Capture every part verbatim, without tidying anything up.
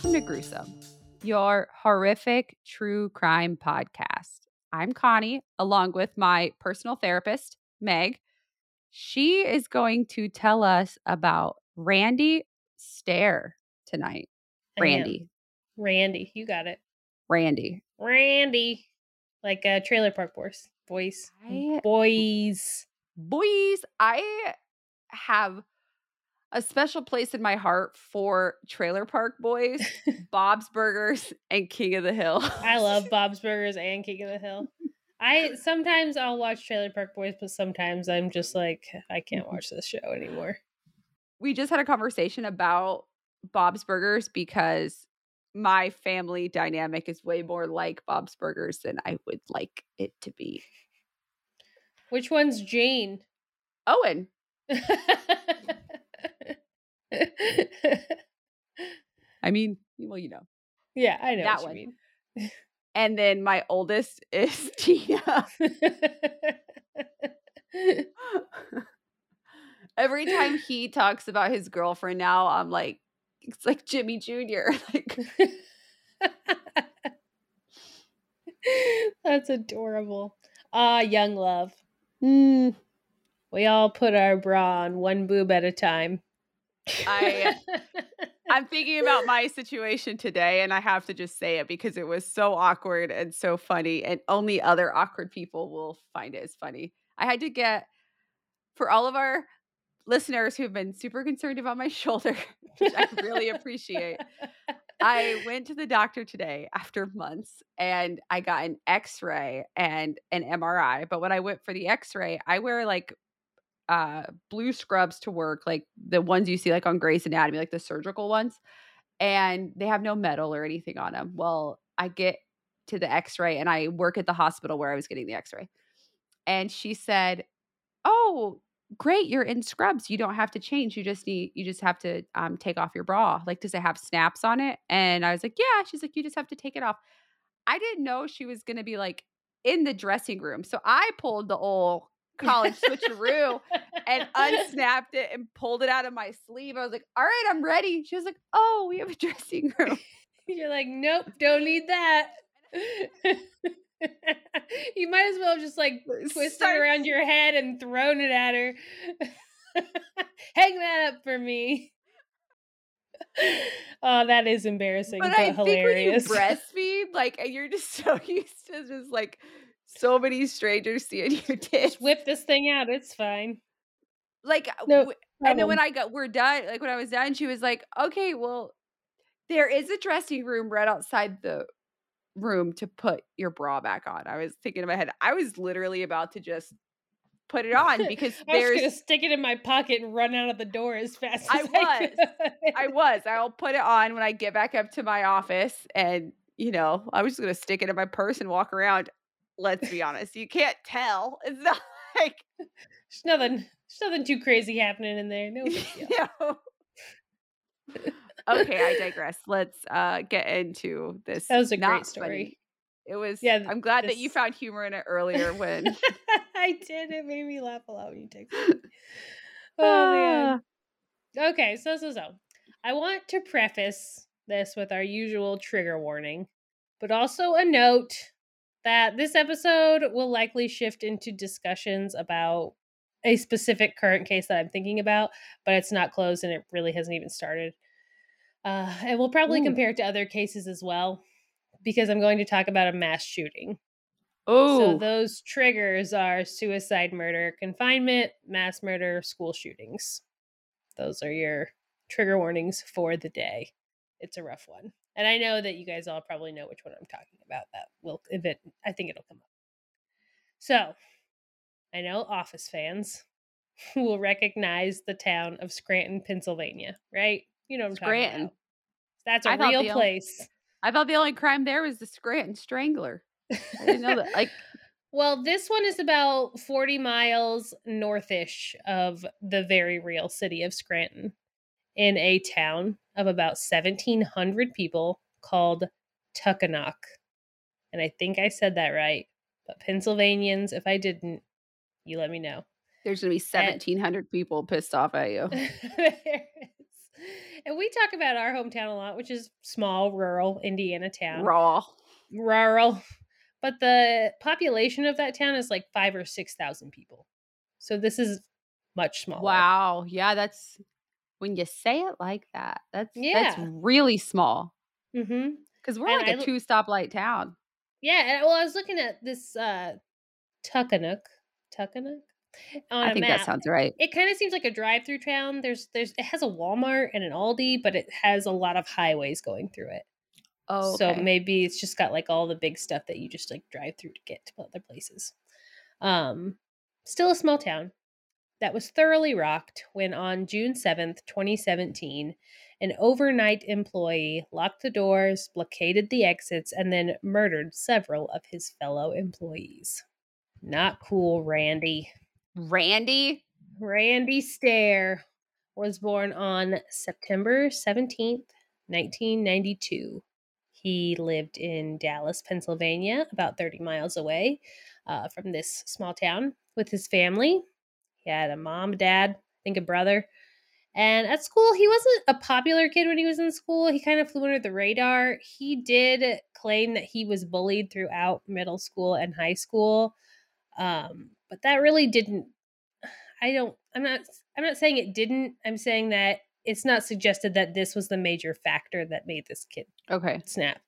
Welcome to Gruesome, your horrific true crime podcast. I'm Connie, along with my personal therapist, Meg. She is going to tell us about Randy Stair tonight. I Randy. am. Randy, you got it. Randy. Randy. Like a Trailer Park Boys. Boys. I, Boys. boys, I have a special place in my heart for Trailer Park Boys, Bob's Burgers, and King of the Hill. I love Bob's Burgers and King of the Hill. I sometimes I'll watch Trailer Park Boys, but sometimes I'm just like, I can't watch this show anymore. We just had a conversation about Bob's Burgers because my family dynamic is way more like Bob's Burgers than I would like it to be. Which one's Jane? Owen. I mean, well, you know. Yeah, I know that what one. you mean. And then my oldest is Tina. Every time he talks about his girlfriend now, I'm like, it's like Jimmy Junior Like, that's adorable. Ah, young love. mm, We all put our bra on one boob at a time. I, I'm thinking about my situation today, and I have to just say it because it was so awkward and so funny, and only other awkward people will find it as funny. I had to get, for all of our listeners who've been super concerned about my shoulder, which I really appreciate, I went to the doctor today after months, and I got an X-ray and an M R I. But when I went for the X-ray, I wear like uh, blue scrubs to work, like the ones you see like on Grey's Anatomy, like the surgical ones, and they have no metal or anything on them. Well, I get to the X-ray, and I work at the hospital where I was getting the X-ray, and she said, "Oh, great, you're in scrubs. You don't have to change. You just need, you just have to um, take off your bra. Like, does it have snaps on it?" And I was like, "Yeah." She's like, "You just have to take it off." I didn't know she was going to be like in the dressing room. So I pulled the old college switcheroo and unsnapped it and pulled it out of my sleeve. I was like, "All right, I'm ready." She was like, "Oh, we have a dressing room." You're like, "Nope, don't need that." You might as well have just like twisted it around your head and thrown it at her. Hang that up for me. Oh, that is embarrassing, but, but I hilarious. think when you breastfeed, like, and you're just so used to just like so many strangers seeing your tits. Just whip this thing out. It's fine. Like, No w- and then when I got, we're done, like when I was done, she was like, "Okay, well, there is a dressing room right outside the room to put your bra back on." I was thinking in my head, I was literally about to just put it on because I was there's gonna stick it in my pocket and run out of the door as fast I as I was. could. I was. I'll put it on when I get back up to my office, and, you know, I was just gonna stick it in my purse and walk around. Let's be honest, you can't tell. It's not like There's nothing there's nothing too crazy happening in there. No big deal. no. Okay, I digress. Let's uh get into this. That was a Not great story. funny. It was Yeah, I'm glad this... that you found humor in it earlier when I did. It made me laugh a lot when you texted me. Oh man. Okay, so so so. I want to preface this with our usual trigger warning, but also a note that this episode will likely shift into discussions about a specific current case that I'm thinking about, but it's not closed and it really hasn't even started. Uh, and we'll probably Ooh. compare it to other cases as well, because I'm going to talk about a mass shooting. Oh, So those triggers are suicide, murder, confinement, mass murder, school shootings. Those are your trigger warnings for the day. It's a rough one. And I know that you guys all probably know which one I'm talking about. That will, if it, I think it'll come up. So, I know Office fans will recognize the town of Scranton, Pennsylvania, right? You know what I'm Scranton. talking about. That's a I thought real the place. Only, I thought the only crime there was the Scranton Strangler. I didn't know that. Like, well, this one is about forty miles northish of the very real city of Scranton, in a town of about seventeen hundred people called Tuckannock. And I think I said that right. But Pennsylvanians, if I didn't, you let me know. There's going to be seventeen hundred and, people pissed off at you. There is. And we talk about our hometown a lot, which is small, rural Indiana town. Raw. Rural. But the population of that town is like five or six thousand people. So this is much smaller. Wow. Yeah, that's when you say it like that, that's that's Yeah. really small. Mm-hmm. 'Cause we're And like I a look, two stoplight town. yeah, and well, I was looking at this uh Tuckanuck, Tuckanuck on I a think that map. sounds right. It kind of seems like a drive-through town. There's there's it has a Walmart and an Aldi, but it has a lot of highways going through it. Oh, So okay. maybe it's just got like all the big stuff that you just like drive through to get to other places. Um, Still a small town that was thoroughly rocked when on June seventh, twenty seventeen, an overnight employee locked the doors, blockaded the exits, and then murdered several of his fellow employees. Not cool, Randy. Randy? Randy Stair was born on September seventeenth, nineteen ninety-two. He lived in Dallas, Pennsylvania, about thirty miles away uh, from this small town with his family. He had a mom, dad, I think a brother. And at school, he wasn't a popular kid when he was in school. He kind of flew under the radar. He did claim that he was bullied throughout middle school and high school. Um, but that really didn't I don't I'm not I'm not saying it didn't. I'm saying that it's not suggested that this was the major factor that made this kid Okay. snap.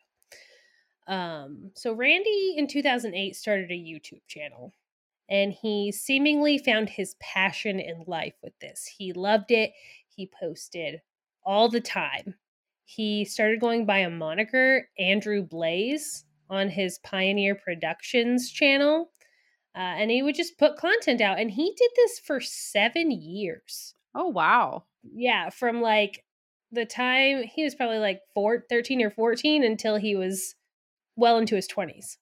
Um, so Randy in two thousand eight started a YouTube channel and he seemingly found his passion in life with this. He loved it. He posted all the time. He started going by a moniker, Andrew Blaze, on his Pioneer Productions channel. Uh, and he would just put content out. And he did this for seven years. Oh, wow. Yeah, from like the time he was probably like four, thirteen or fourteen until he was well into his twenties.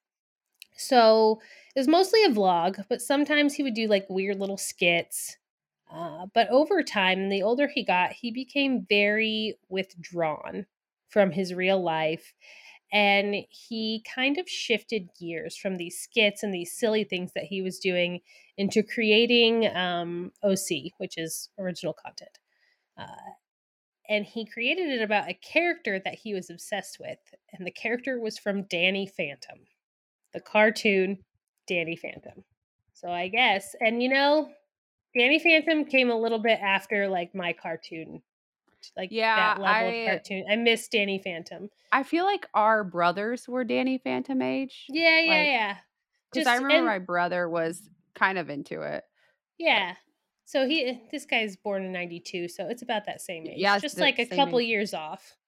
So it was mostly a vlog, but sometimes he would do like weird little skits. Uh, but over time, and the older he got, he became very withdrawn from his real life. And he kind of shifted gears from these skits and these silly things that he was doing into creating um, O C, which is original content. Uh, and he created it about a character that he was obsessed with. And the character was from Danny Phantom, the cartoon Danny Phantom. So I guess, and you know, Danny Phantom came a little bit after like my cartoon, like Yeah, that level of I cartoon. I miss Danny Phantom. I feel like our brothers were Danny Phantom age. Yeah, yeah, Like, yeah. 'cause I Just remember and my brother was kind of into it. yeah. So he this guy's born in ninety-two, so it's about that same age. Yeah, it's Just the like a same couple age. years off.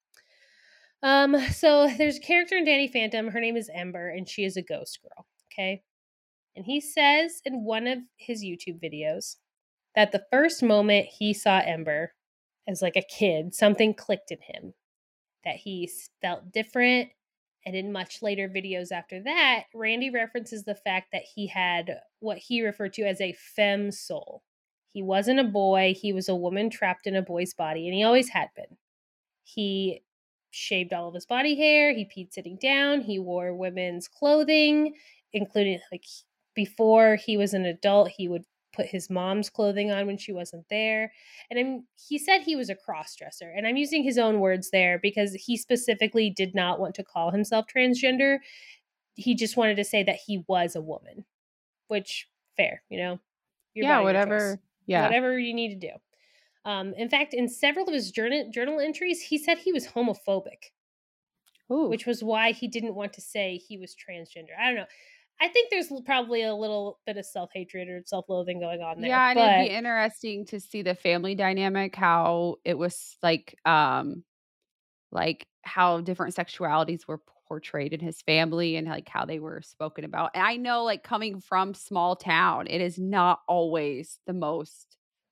Um so there's a character in Danny Phantom. Her name is Ember and she is a ghost girl, okay? And he says in one of his YouTube videos that the first moment he saw Ember as like a kid, something clicked in him, that he felt different. And in much later videos after that, Randy references the fact that he had what he referred to as a femme soul. He wasn't a boy, he was a woman trapped in a boy's body, and he always had been. He shaved all of his body hair, he peed sitting down, he wore women's clothing, including like before he was an adult, he would put his mom's clothing on when she wasn't there. And I'm, he said he was a cross-dresser. And I'm using his own words there because he specifically did not want to call himself transgender. He just wanted to say that he was a woman, which fair, you know, your Yeah, body, your choice, whatever. Yeah. whatever you need to do. Um, in fact, in several of his journal, journal entries, he said he was homophobic, Ooh. which was why he didn't want to say he was transgender. I don't know. I think there's probably a little bit of self hatred or self loathing going on there, Yeah, and it'd be but interesting to see the family dynamic, how it was like, um, like how different sexualities were portrayed in his family and like how they were spoken about. And I know, like coming from small town, it is not always the most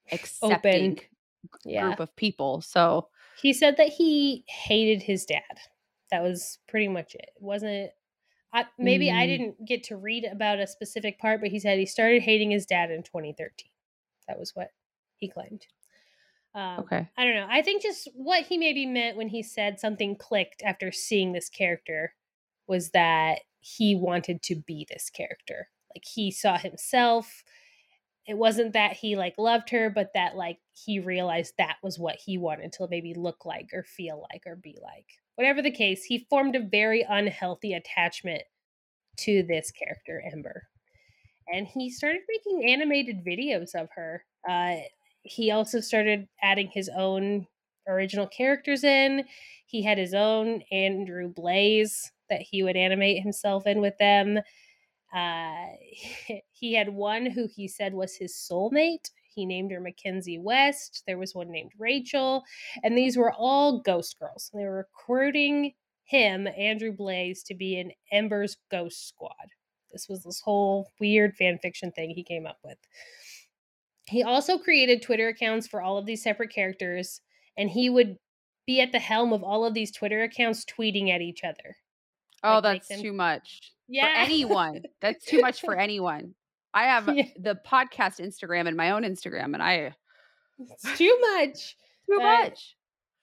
open. accepting g- Yeah. group of people. So, He said that he hated his dad. That was pretty much it. It wasn't I, maybe I mm, didn't get to read about a specific part, but he said he started hating his dad in twenty thirteen. That was what he claimed. Um, okay. I don't know. I think just what he maybe meant when he said something clicked after seeing this character was that he wanted to be this character. Like he saw himself it wasn't that he like loved her, but that like he realized that was what he wanted to maybe look like or feel like or be like. Whatever the case, he formed a very unhealthy attachment to this character, Ember. And he started making animated videos of her. Uh, he also started adding his own original characters in. He had his own Andrew Blaze that he would animate himself in with them. Uh, he had one who he said was his soulmate. He named her Mackenzie West. There was one named Rachel. And these were all ghost girls. They were recruiting him, Andrew Blaze, to be in Ember's Ghost Squad. This was this whole weird fan fiction thing he came up with. He also created Twitter accounts for all of these separate characters, and he would be at the helm of all of these Twitter accounts tweeting at each other. Oh, Like, make that's them too much for Yeah. anyone. That's too much for anyone. I have Yeah. the podcast Instagram and my own Instagram, and I It's too much. too Uh, much.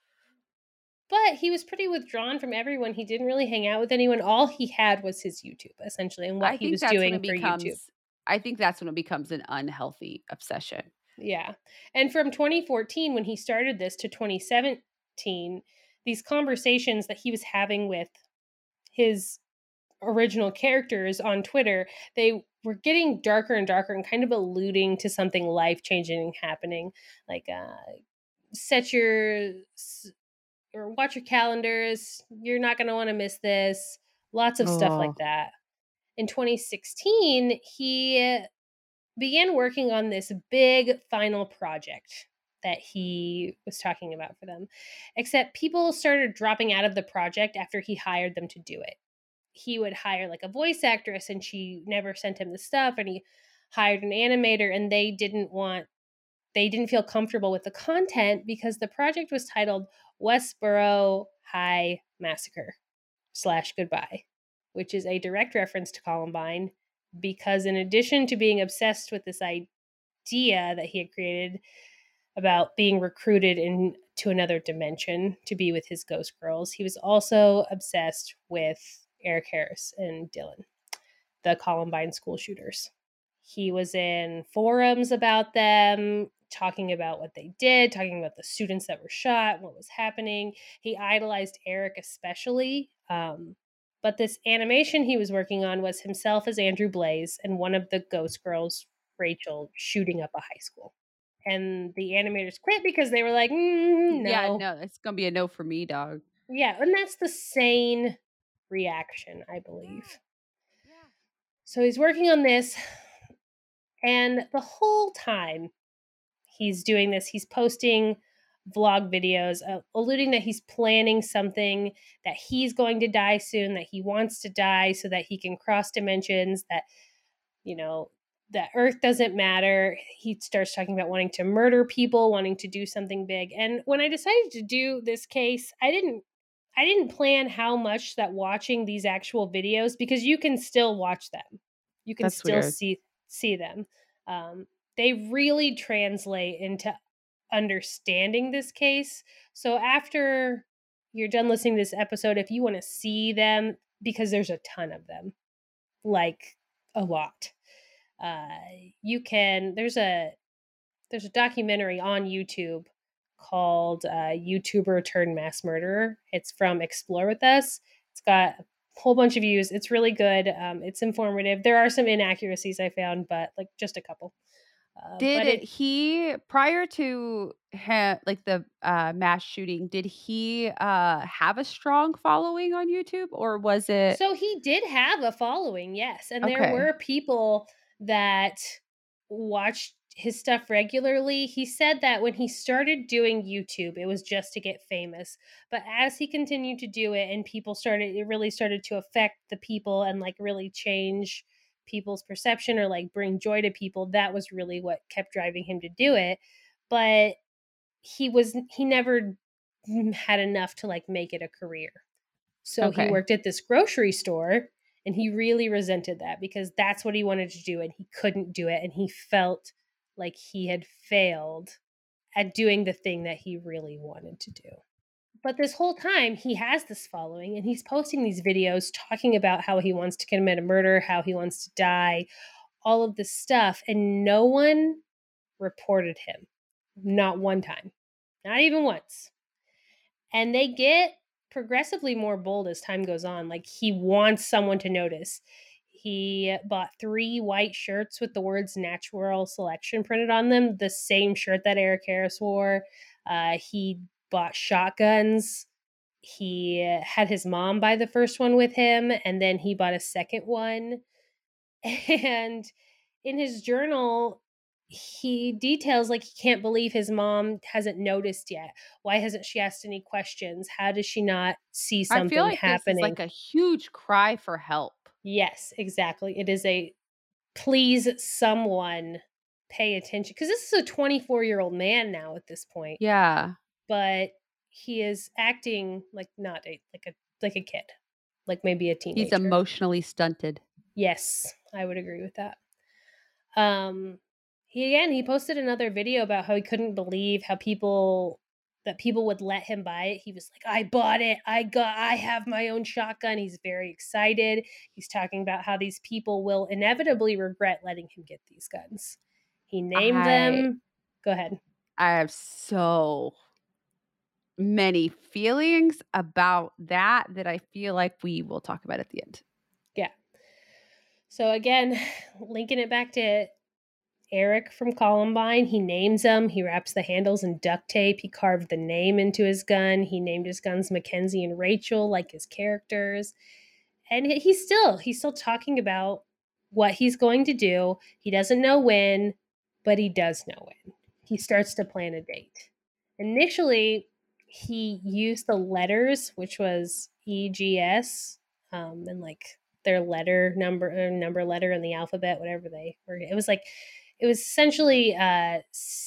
but he was pretty withdrawn from everyone. He didn't really hang out with anyone. All he had was his YouTube, essentially, and what I he think was that's when doing it for YouTube. becomes I think that's when it becomes an unhealthy obsession. Yeah. And from twenty fourteen, when he started this, to twenty seventeen, these conversations that he was having with his original characters on Twitter, they were getting darker and darker and kind of alluding to something life-changing happening. Like, uh, set your, s- or watch your calendars. You're not going to want to miss this. Lots of stuff like Oh. that. In twenty sixteen, he began working on this big final project that he was talking about for them. Except people started dropping out of the project after he hired them to do it. He would hire like a voice actress and she never sent him the stuff, and he hired an animator and they didn't want they didn't feel comfortable with the content because the project was titled Westboro High Massacre slash Goodbye, which is a direct reference to Columbine, because in addition to being obsessed with this idea that he had created about being recruited into another dimension to be with his ghost girls, he was also obsessed with Eric Harris and Dylan, the Columbine school shooters. He was in forums about them, talking about what they did, talking about the students that were shot, what was happening. He idolized Eric especially. Um, but this animation he was working on was himself as Andrew Blaze and one of the ghost girls, Rachel, shooting up a high school. And the animators quit because they were like, mm, no. Yeah, no, it's gonna be a no for me, dog. Yeah, and that's the sane reaction, I believe. Yeah. So he's working on this, and the whole time he's doing this, he's posting vlog videos, uh, alluding that he's planning something, that he's going to die soon, that he wants to die so that he can cross dimensions, that, you know, that Earth doesn't matter. He starts talking about wanting to murder people, wanting to do something big. And when I decided to do this case, I didn't I didn't plan how much that watching these actual videos, because you can still watch them. You can That's still weird. see see them. Um, they really translate into understanding this case. So after you're done listening to this episode, if you want to see them, because there's a ton of them, like a lot, uh, you can. There's a there's a documentary on YouTube called uh, YouTuber Turned Mass Murderer. It's from Explore With Us. It's got a whole bunch of views. It's really good. Um, it's informative. There are some inaccuracies I found, but like just a couple. Uh, Did but it it he prior to ha like, the, uh, mass shooting, did he, uh, have a strong following on YouTube, or was it So he did have a following, yes, and there Okay. were people that watched his stuff regularly. He said that when he started doing YouTube, it was just to get famous, but as he continued to do it and people started it really started to affect the people and, like, really change people's perception or, like, bring joy to people, that was really what kept driving him to do it, but he was he never had enough to, like, make it a career. So he Okay. worked at this grocery store, and he really resented that because that's what he wanted to do and he couldn't do it, and he felt like he had failed at doing the thing that he really wanted to do. But this whole time he has this following and he's posting these videos talking about how he wants to commit a murder, how he wants to die, all of this stuff, and no one reported him. Not one time. Not even once. And they get progressively more bold as time goes on. Like, he wants someone to notice. He bought three white shirts with the words natural selection printed on them, the same shirt that Eric Harris wore. Uh, he bought shotguns. He had his mom buy the first one with him, and then he bought a second one. And in his journal, he details like he can't believe his mom hasn't noticed yet. Why hasn't she asked any questions? How does she not see I feel something like this is happening? like a huge cry for help. Yes, exactly. It is a please someone pay attention, because this is a twenty-four year old man now at this point, Yeah. but he is acting like not a like a like a kid, like maybe a He's teenager. emotionally stunted. Yes, I would agree with that. Um, he again, he posted another video about how he couldn't believe how people that people would let him buy it. He was like, "I bought it. I got I have my own shotgun." He's very excited. He's talking about how these people will inevitably regret letting him get these guns. He named I them. Go ahead. I have so many feelings about that that I feel like we will talk about at the end. Yeah. So again, linking it back to Eric from Columbine, he names them. He wraps the handles in duct tape. He carved the name into his gun. He named his guns Mackenzie and Rachel, like his characters. And he's still he's still talking about what he's going to do. He doesn't know when, but he does know when. He starts to plan a date. Initially, he used the letters, which was E G S, um, and like their letter number or number letter in the alphabet, whatever they were. It was like it was essentially uh,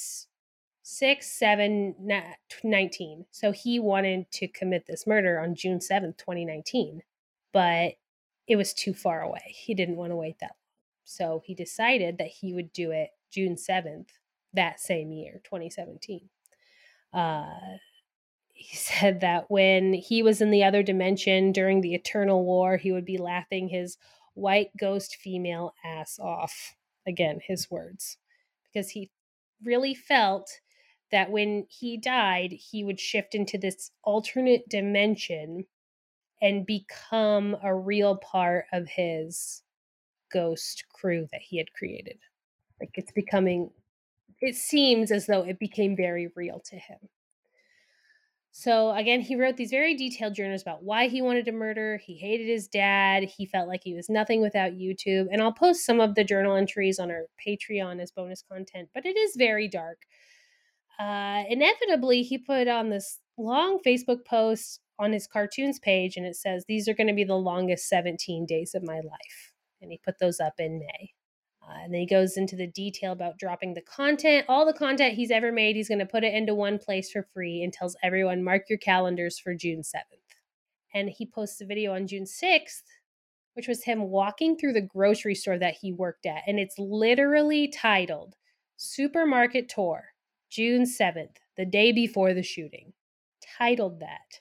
six, seven, nineteen. So he wanted to commit this murder on June seventh, twenty nineteen, but it was too far away. He didn't want to wait that long. So he decided that he would do it June seventh that same year, twenty seventeen. Uh, he said that when he was in the other dimension during the Eternal War, he would be laughing his white ghost female ass off. Again, his words. Because he really felt that when he died, he would shift into this alternate dimension and become a real part of his ghost crew that he had created. Like, it's becoming, it seems as though it became very real to him. So again, he wrote these very detailed journals about why he wanted to murder. He hated his dad. He felt like he was nothing without YouTube. And I'll post some of the journal entries on our Patreon as bonus content, but it is very dark. Uh, inevitably, he put on this long Facebook post on his cartoons page, and it says, "These are going to be the longest seventeen days of my life." And he put those up in May. Uh, and then he goes into the detail about dropping the content. All the content he's ever made, he's going to put it into one place for free and tells everyone, mark your calendars for June seventh. And he posts a video on June sixth, which was him walking through the grocery store that he worked at. And it's literally titled Supermarket Tour, June seventh, the day before the shooting. Titled that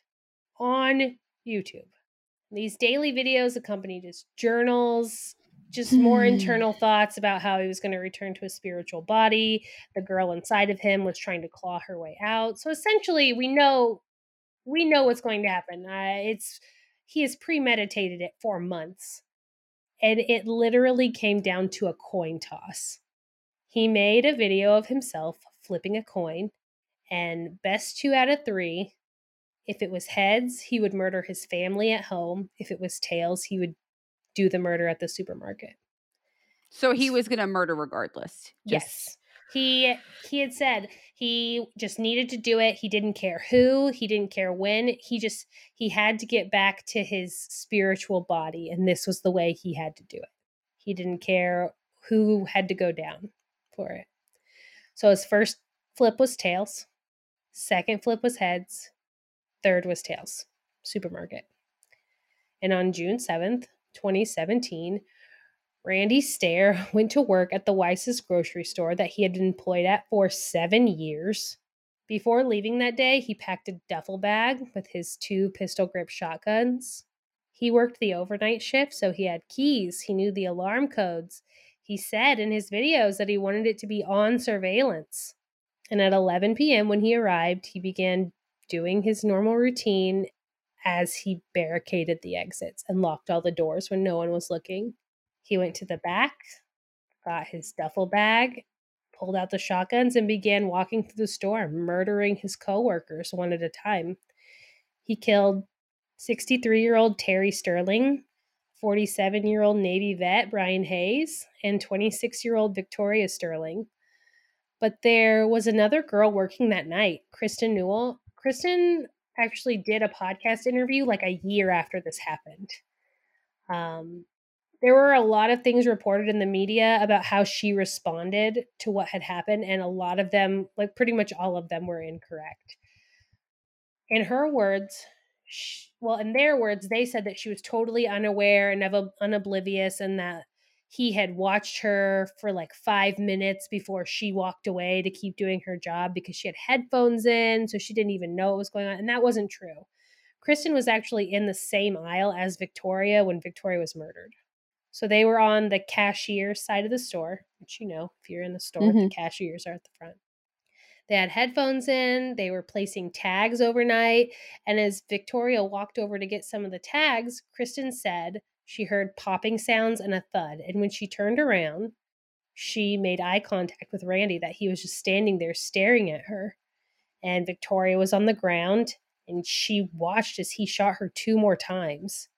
on YouTube. These daily videos accompanied his journals, just more internal thoughts about how he was going to return to a spiritual body. The girl inside of him was trying to claw her way out. So essentially, we know we know what's going to happen. Uh, it's he has premeditated it for months, and it literally came down to a coin toss. He made a video of himself flipping a coin, and best two out of three. If it was heads, he would murder his family at home. If it was tails, he would do the murder at the supermarket. So he was going to murder regardless. Just... Yes. He he had said he just needed to do it. He didn't care who, he didn't care when. He just he had to get back to his spiritual body, and this was the way he had to do it. He didn't care who had to go down for it. So his first flip was tails. Second flip was heads. Third was tails. Supermarket. And on June seventh, twenty seventeen, Randy Stair went to work at the Weiss's grocery store that he had been employed at for seven years. Before leaving that day, he packed a duffel bag with his two pistol grip shotguns. He worked the overnight shift, so he had keys. He knew the alarm codes. He said in his videos that he wanted it to be on surveillance. And at eleven p.m. when he arrived, he began doing his normal routine as he barricaded the exits and locked all the doors when no one was looking. He went to the back, got his duffel bag, pulled out the shotguns, and began walking through the store, murdering his coworkers one at a time. He killed sixty-three-year-old Terry Sterling, forty-seven-year-old Navy vet Brian Hayes, and twenty-six-year-old Victoria Sterling. But there was another girl working that night, Kristen Newell. Kristen actually did a podcast interview like a year after this happened. Um, there were a lot of things reported in the media about how she responded to what had happened, and a lot of them, like pretty much all of them, were incorrect. In her words, she, well, in their words, they said that she was totally unaware and unoblivious, and that he had watched her for like five minutes before she walked away to keep doing her job because she had headphones in, so she didn't even know what was going on. And that wasn't true. Kristen was actually in the same aisle as Victoria when Victoria was murdered. So they were on the cashier side of the store, which, you know, if you're in the store, Mhm. the cashiers are at the front. They had headphones in, they were placing tags overnight, and as Victoria walked over to get some of the tags, Kristen said she heard popping sounds and a thud, and when she turned around, she made eye contact with Randy, that he was just standing there staring at her, and Victoria was on the ground, and she watched as he shot her two more times.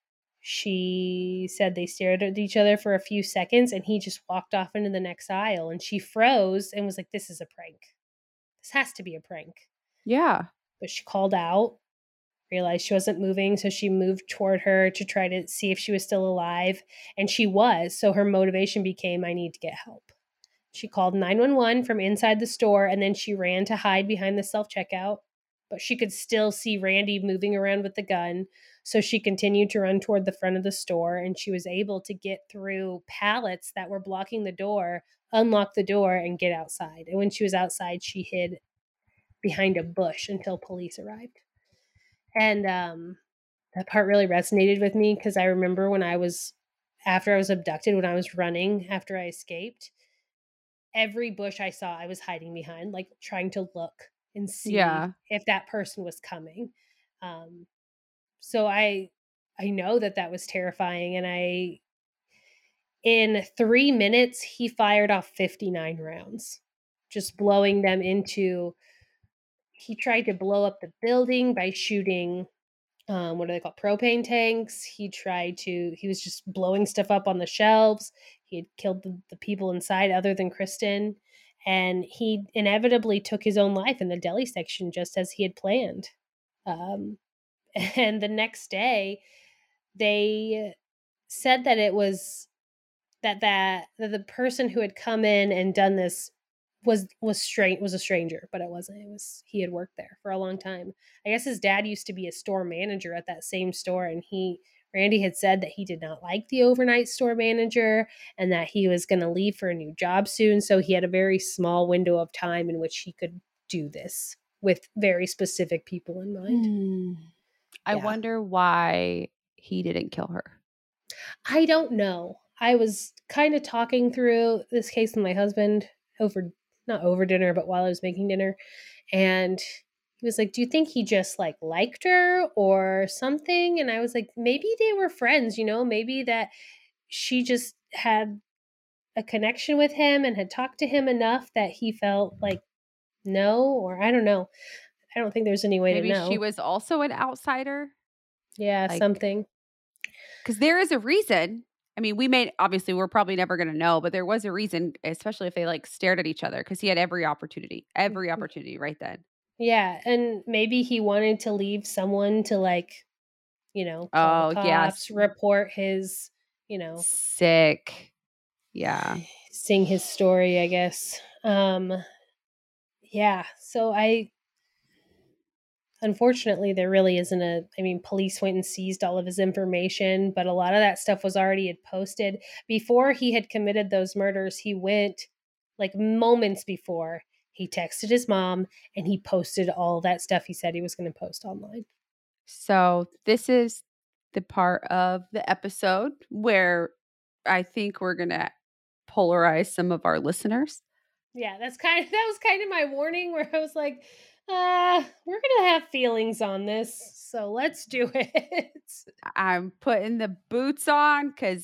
She said they stared at each other for a few seconds, and he just walked off into the next aisle, and she froze and was like, this is a prank. This has to be a prank. Yeah. But she called out, realized she wasn't moving, so she moved toward her to try to see if she was still alive, and she was, so her motivation became, I need to get help. She called nine one one from inside the store, and then she ran to hide behind the self-checkout, but she could still see Randy moving around with the gun, so she continued to run toward the front of the store, and she was able to get through pallets that were blocking the door, unlock the door, and get outside. And when she was outside, she hid behind a bush until police arrived. And um, that part really resonated with me because I remember when I was, after I was abducted, when I was running after I escaped, every bush I saw, I was hiding behind, like trying to look and see Yeah. if that person was coming. Um, so I, I know that that was terrifying. And I, in three minutes, he fired off fifty-nine rounds, just blowing them into, he tried to blow up the building by shooting, um, what are they called? Propane tanks. He tried to, he was just blowing stuff up on the shelves. He had killed the, the people inside other than Kristen. And he inevitably took his own life in the deli section just as he had planned. Um, and the next day, they said that it was that that, that the person who had come in and done this was was strange was a stranger, but it wasn't. It was he had worked there for a long time. I guess his dad used to be a store manager at that same store, and he Randy had said that he did not like the overnight store manager and that he was going to leave for a new job soon, so he had a very small window of time in which he could do this with very specific people in mind. Hmm. I Yeah. wonder why he didn't kill her. I don't know. I was kind of talking through this case with my husband over, not over dinner, but while I was making dinner. And he was like, do you think he just like liked her or something? And I was like, maybe they were friends, you know, maybe that she just had a connection with him and had talked to him enough that he felt like no, or I don't know. I don't think there's any way to Maybe she know. was also an outsider. Yeah, Like, something. because there is a reason. I mean, we may obviously we're probably never going to know, but there was a reason, especially if they like stared at each other, because he had every opportunity, every opportunity right then. Yeah, and maybe he wanted to leave someone to like, you know, call the Oh, yes. cops, report his, you know, Sick. Yeah. sing his story, I guess. Um yeah, so I unfortunately there really isn't a, I mean, police went and seized all of his information, but a lot of that stuff was already had posted before he had committed those murders. He went like moments before, he texted his mom and he posted all that stuff he said he was going to post online. So this is the part of the episode where I think we're going to polarize some of our listeners. Yeah, that's kind of that was kind of my warning where I was like, uh, we're gonna have feelings on this, so let's do it. I'm putting the boots on because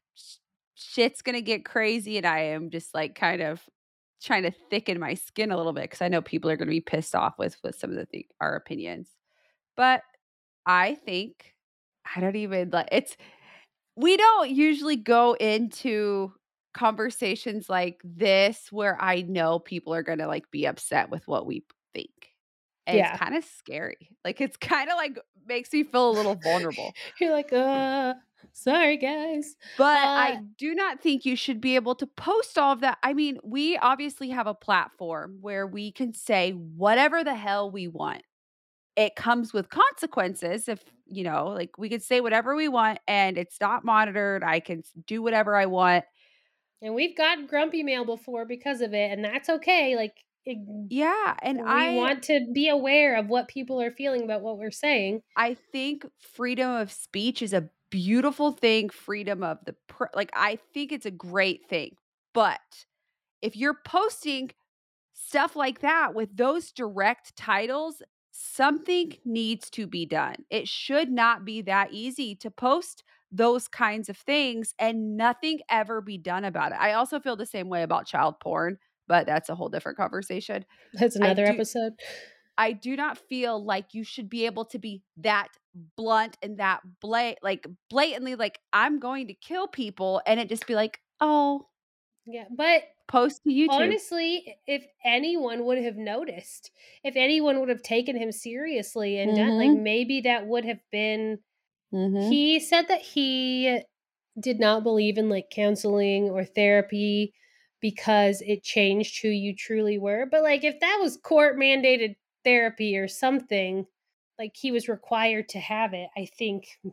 shit's gonna get crazy, and I am just like kind of trying to thicken my skin a little bit because I know people are gonna be pissed off with with some of the th- our opinions. But I think I don't even like it's we don't usually go into conversations like this where I know people are gonna, like, be upset with what we think. And it's Yeah. kinda scary. Like, it's kinda, like, makes me feel a little vulnerable. You're like, uh, sorry guys. But I Uh, do not think you should be able to post all of that. I mean, we obviously have a platform where we can say whatever the hell we want. It comes with consequences if, you know, like, we could say whatever we want and it's not monitored. I can s do whatever I want. and we've gotten grumpy mail before because of it, and that's okay. Like, it, Yeah, and we I want to be aware of what people are feeling about what we're saying. I think freedom of speech is a beautiful thing, freedom of the pr like, I think it's a great thing, but if you're posting stuff like that with those direct titles, something needs to be done. It should not be that easy to post those kinds of things and nothing ever be done about it. I also feel the same way about child porn, but that's a whole different conversation. That's I another do episode. I do not feel like you should be able to be that blunt and that bla like, blatantly like, "I'm going to kill people," and it just be like, "Oh, Yeah, but post to YouTube." honestly, if anyone would have noticed, if anyone would have taken him seriously and done, like, Mhm, maybe that would have been. mhm. He said that he did not believe in, like, counseling or therapy because it changed who you truly were, but, like, if that was court mandated therapy or something, like, he was required to have it, I think m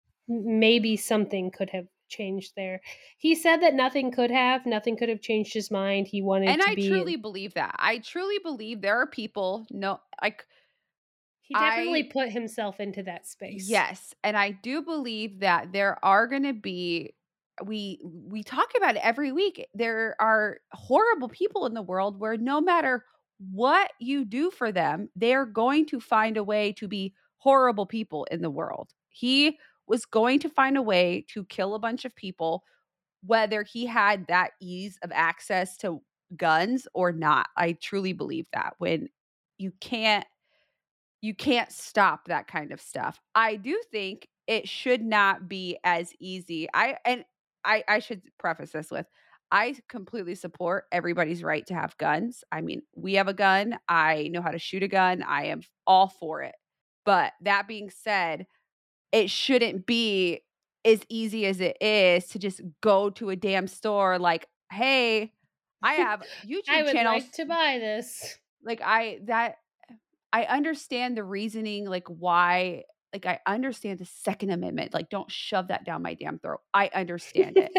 maybe something could have changed there. He said that nothing could have, nothing could have changed his mind, he wanted And to I be. truly believe that. I truly believe there are people no like, He definitely I put himself into that space. yes, and I do believe that there are gonna be we we talk about it every week. There are horrible people in the world where no matter what you do for them, they're going to find a way to be horrible people in the world. He was going to find a way to kill a bunch of people, whether he had that ease of access to guns or not. I truly believe that when you can't you can't stop that kind of stuff. I do think it should not be as easy. I and I I should preface this with I completely support everybody's right to have guns. I mean, we have a gun. I know how to shoot a gun. I am all for it. But that being said, it shouldn't be as easy as it is to just go to a damn store like, "Hey, I have I YouTube would channels." like to buy this. Like, I that I understand the reasoning, like, why like, I understand the Second Amendment, like, don't shove that down my damn throat. I understand it.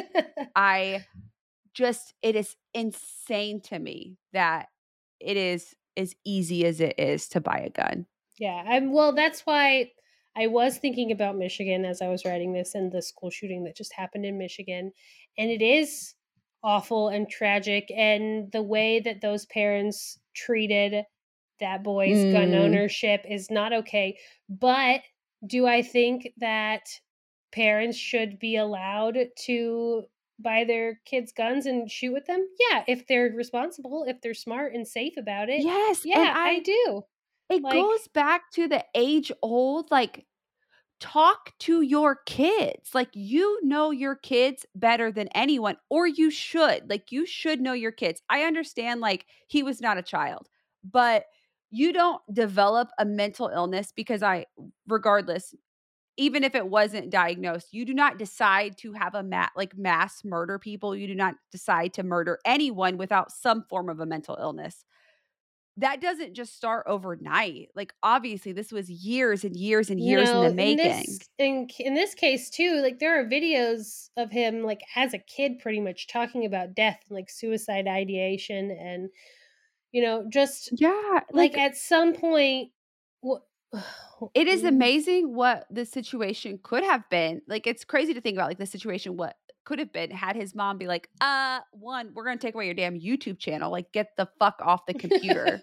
I just it is insane to me that it is as easy as it is to buy a gun. Yeah, I'm well, that's why I was thinking about Michigan as I was writing this and the school shooting that just happened in Michigan. And it is awful and tragic. And the way that those parents treated that boy's gun Mm. ownership is not okay. But do I think that parents should be allowed to buy their kids guns and shoot with them? Yeah, if they're responsible, if they're smart and safe about it. Yes, and Yeah, I I do. it Like, goes back to the age old, like, talk to your kids. Like, you know your kids better than anyone, or you should. Like, you should know your kids. I understand, like, he was not a child, but you don't develop a mental illness because I regardless, even if it wasn't diagnosed, you do not decide to have a ma like, mass murder people. You do not decide to murder anyone without some form of a mental illness. That doesn't just start overnight. Like, obviously, this was years and years and years in no, the in making. this in c in this case too, like, there are videos of him, like, as a kid pretty much talking about death and, like, suicide ideation and, you know, just, Yeah, like, like, at some point, wha it is amazing what the situation could have been. Like, it's crazy to think about, like, the situation what could have been had his mom be like, "Uh, one, we're gonna take away your damn YouTube channel. Like, get the fuck off the computer."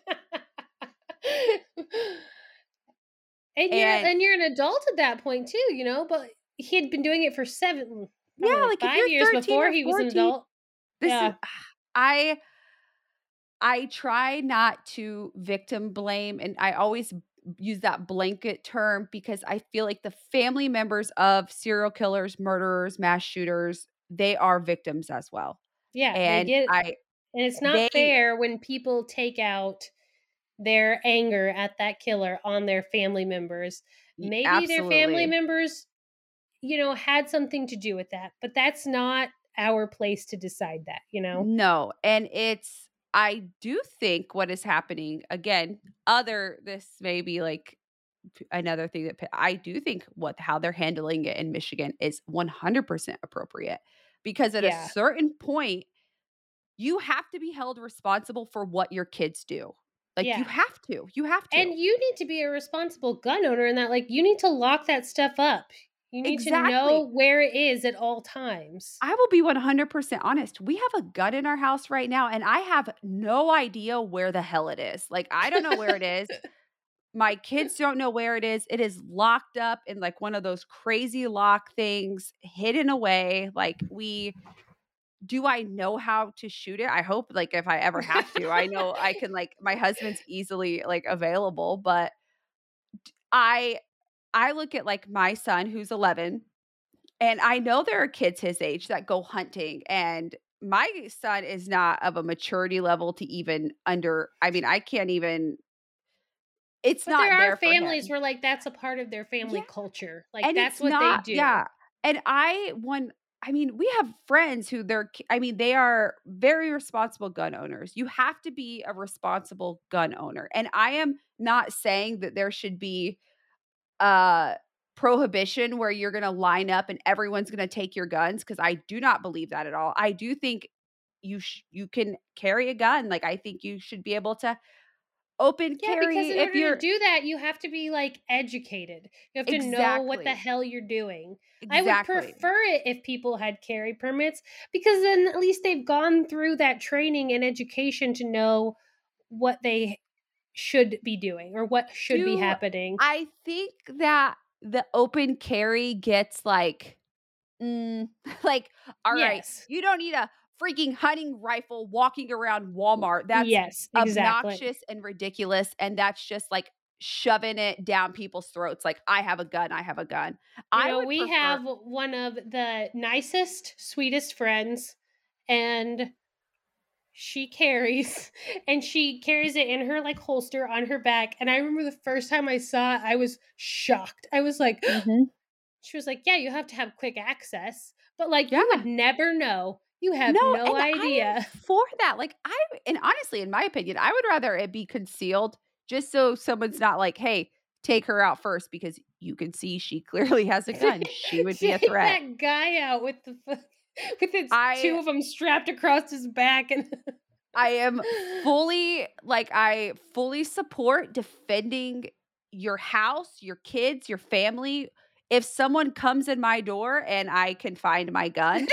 And you're And and you're an adult at that point too, you know, but he had been doing it for seven, yeah, probably like like if five you're years thirteen before or he was an fourteen, adult. this is Yeah. I I try not to victim blame, and I always b use that blanket term because I feel like the family members of serial killers, murderers, mass shooters, they are victims as well. Yeah, they And get I and it's they not fair when people take out their anger at that killer on their family members. y Maybe their family absolutely. members, you know, had something to do with that, but that's not our place to decide that, you know? No, and it's I do think what is happening again, other this may be like p another thing that p I do think what how they're handling it in Michigan is one hundred percent appropriate, because at a Yeah. certain point, you have to be held responsible for what your kids do. Like, you Yeah. have to, you have to. And you need to be a responsible gun owner in that, like, you need to lock that stuff up. You need to know Exactly. where it is at all times. I will be one hundred percent honest. We have a gun in our house right now, and I have no idea where the hell it is. Like, I don't know where it is. My kids don't know where it is. It is locked up in, like, one of those crazy lock things, hidden away. Like, we do I know how to shoot it? I hope, like, if I ever have to, I know I can, like my husband's easily, like, available, but I I look at, like, my son who's eleven, and I know there are kids his age that go hunting, and my son is not of a maturity level to even under I mean, I can't even it's But there not are there for families him. where, like, that's a part of their Yeah, family culture. Like, and that's it's what they not do. yeah, and I one I mean, we have friends who they're k I mean, they are very responsible gun owners. You have to be a responsible gun owner, and I am not saying that there should be a prohibition where you're gonna line up and everyone's gonna take your guns, 'cause I do not believe that at all. I do think you sh you can carry a gun, like, I think you should be able to open Yeah, because carry in if order to you're do that, you have to be, like, educated. You have to know what the Exactly. hell you're doing. I would Exactly. prefer it if people had carry permits because then at least they've gone through that training and education to know what they should be doing or what should be Do happening. I think that the open carry gets, like, mm, like, "Alright, Yes. you don't need a freaking hunting rifle walking around Walmart." That's Yes, exactly. obnoxious and ridiculous, and that's just, like, shoving it down people's throats, like, "I have a gun, I have a gun." You I know, would we prefer have one of the nicest, sweetest friends, and she carries and she carries it in her, like, holster on her back, and I remember the first time I saw it, I was shocked. I was like Mhm. she was like, "Yeah, you have to have quick access," but, like, you would Yeah. never know. You have No, no and I am idea. for that, like, I and honestly, in my opinion, I would rather it be concealed just so someone's not like, "Hey, take her out first because you can see she clearly has a gun. She would be a Take threat." that guy out with the fu with its two I of 'em strapped across his back and I am fully like, I fully support defending your house, your kids, your family. If someone comes in my door and I can find my gun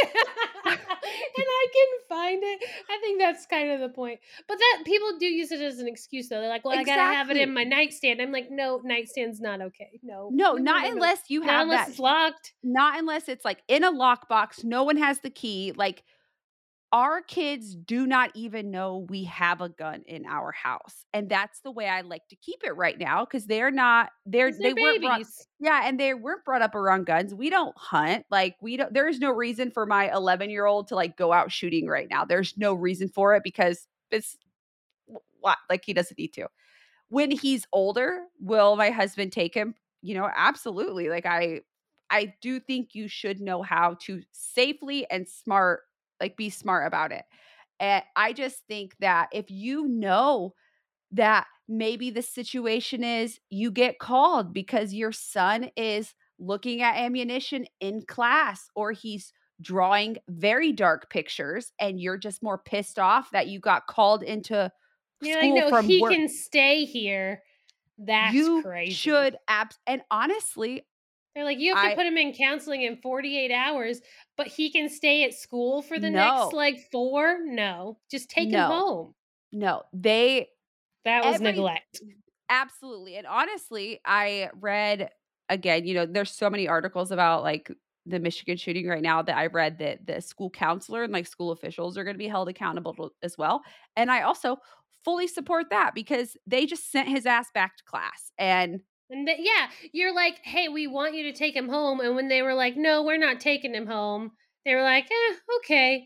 And I can find it. I think that's kind of the point. But that people do use it as an excuse though. They're like, "Well, I gotta have it in Exactly. my nightstand." I'm like, "No, nightstand's not okay. No. No, No, no, not no, no. unless you Not have unless that it's locked." not unless it's, like, in a lockbox, no one has the key, like, our kids do not even know we have a gun in our house, and that's the way I like to keep it right now 'cause they're not they're 'Cause they they're weren't brought babies. Yeah, and they weren't brought up around guns. We don't hunt, like, we don't there is no reason for my eleven-year-old to, like, go out shooting right now. There's no reason for it because it's w what? Like, he doesn't need to. When he's older, will my husband take him? You know, absolutely, like, I I do think you should know how to safely and smart like, be smart about it. And I just think that if you know that maybe the situation is you get called because your son is looking at ammunition in class or he's drawing very dark pictures and you're just more pissed off that you got called into You're like, school "No, from he work can stay here." That's you crazy. should abs and honestly They're like, "You have to I put him in counseling in forty-eight hours, but he can stay at school for the next, No. like, four? No. Just take him No. home." No. They That was every neglect. absolutely, and honestly, I read again, you know, there's so many articles about, like, the Michigan shooting right now that I read that the school counselor and, like, school officials are gonna be held accountable to as well, and I also fully support that because they just sent his ass back to class, and And the yeah, you're like, "Hey, we want you to take him home," and when they were like, "No, we're not taking him home," they were like, "Eh, okay."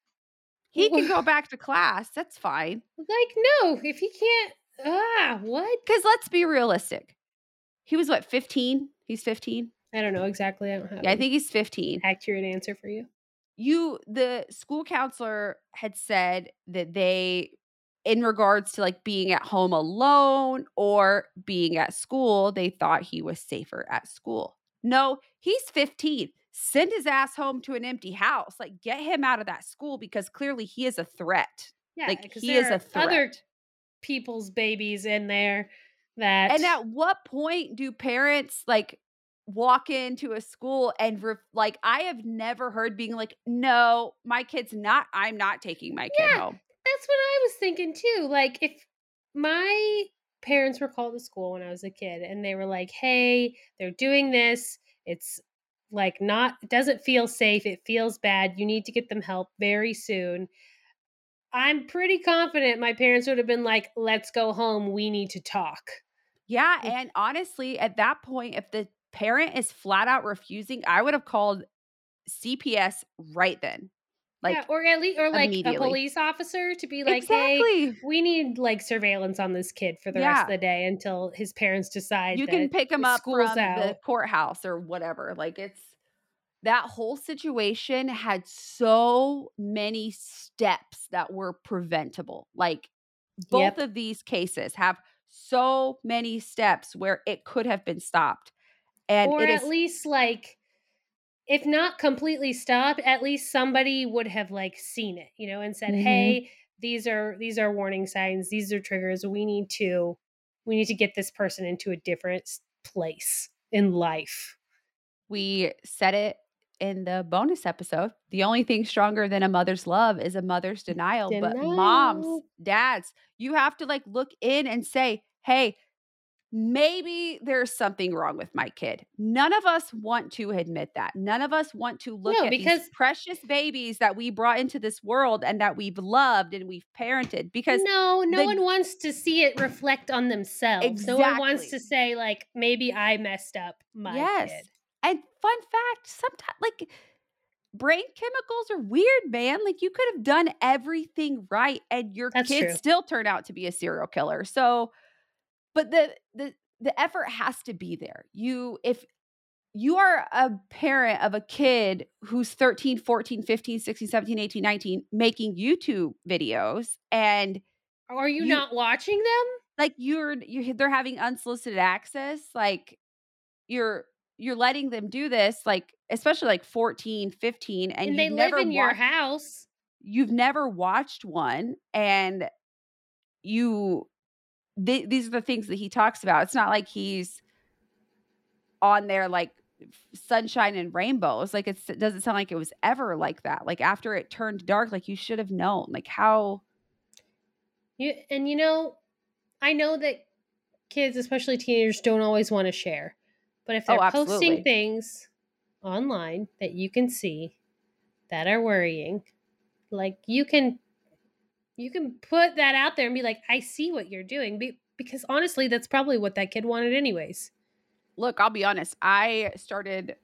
he can go back to class, that's fine. Like, no, if he can't ah, what? 'Cause let's be realistic. He was what, fifteen? He's fifteen? I don't know exactly, I don't have Yeah, I an think he's fifteen. accurate answer for you. You the school counselor had said that they in regards to, like, being at home alone or being at school, they thought he was safer at school. No, he's fifteen. Send his ass home to an empty house. Like, get him out of that school because clearly he is a threat. Yeah, Like, because he there is a are other threat. people's babies in there that And at what point do parents, like, walk into a school and ref like, I have never heard being like, "No, my kid's not I'm not taking my kid Yeah, home." that's what I was thinking too. Like, if my parents were called to school when I was a kid and they were like, "Hey, they're doing this. It's like not it doesn't feel safe. It feels bad. You need to get them help very soon." I'm pretty confident my parents would have been like, "Let's go home. We need to talk." Yeah, Mm, and honestly, at that point, if the parent is flat out refusing, I would have called C P S right then, Yeah, like, or at least or like a immediately. police officer to be like, "Hey, Exactly. we need like surveillance on this kid for the rest of Yeah. the day until his parents decide You can that pick him up school's from the out." courthouse or whatever, like, it's that whole situation had so many steps that were preventable. Like, both Yep. of these cases have so many steps where it could have been stopped, and Or it at is least like if not completely stopped, at least somebody would have like seen it, you know, and said, Mhm. "Hey, these are these are warning signs. These are triggers. We need to we need to get this person into a different s- place in life." We said it in the bonus episode. The only thing stronger than a mother's love is a mother's denial, but moms, Denial. dads, you have to, like, look in and say, "Hey, maybe there's something wrong with my kid." None of us want to admit that. None of us want to look No, at these because precious babies that we brought into this world and that we've loved and we've parented because no, no the one wants to see it reflect on themselves. No one wants exactly. to say like maybe I messed up my Yes. kid. And fun fact, sometimes like brain chemicals are weird, man. Like you could have done everything right and your That's kid true. still turned out to be a serial killer. So, but the the the effort has to be there. You if you are a parent of a kid who's thirteen, fourteen, fifteen, sixteen, seventeen, eighteen, nineteen making YouTube videos and Are you you not watching them? like you're you they're having unsolicited access, like you're you're letting them do this, like, especially, like, fourteen, fifteen, and And they you've live never in your watched house. you've never watched one, and you the these are the things that he talks about. It's not like he's on there, like, f sunshine and rainbows, like, it's it doesn't sound like it was ever like that, like, after it turned dark, like, you should have known, like, how You and you know, I know that kids, especially teenagers, don't always want to share. But if they're Oh, posting absolutely. things online that you can see that are worrying, like you can you can put that out there and be like, "I see what you're doing." Be- because honestly, that's probably what that kid wanted anyways. Look, I'll be honest, I started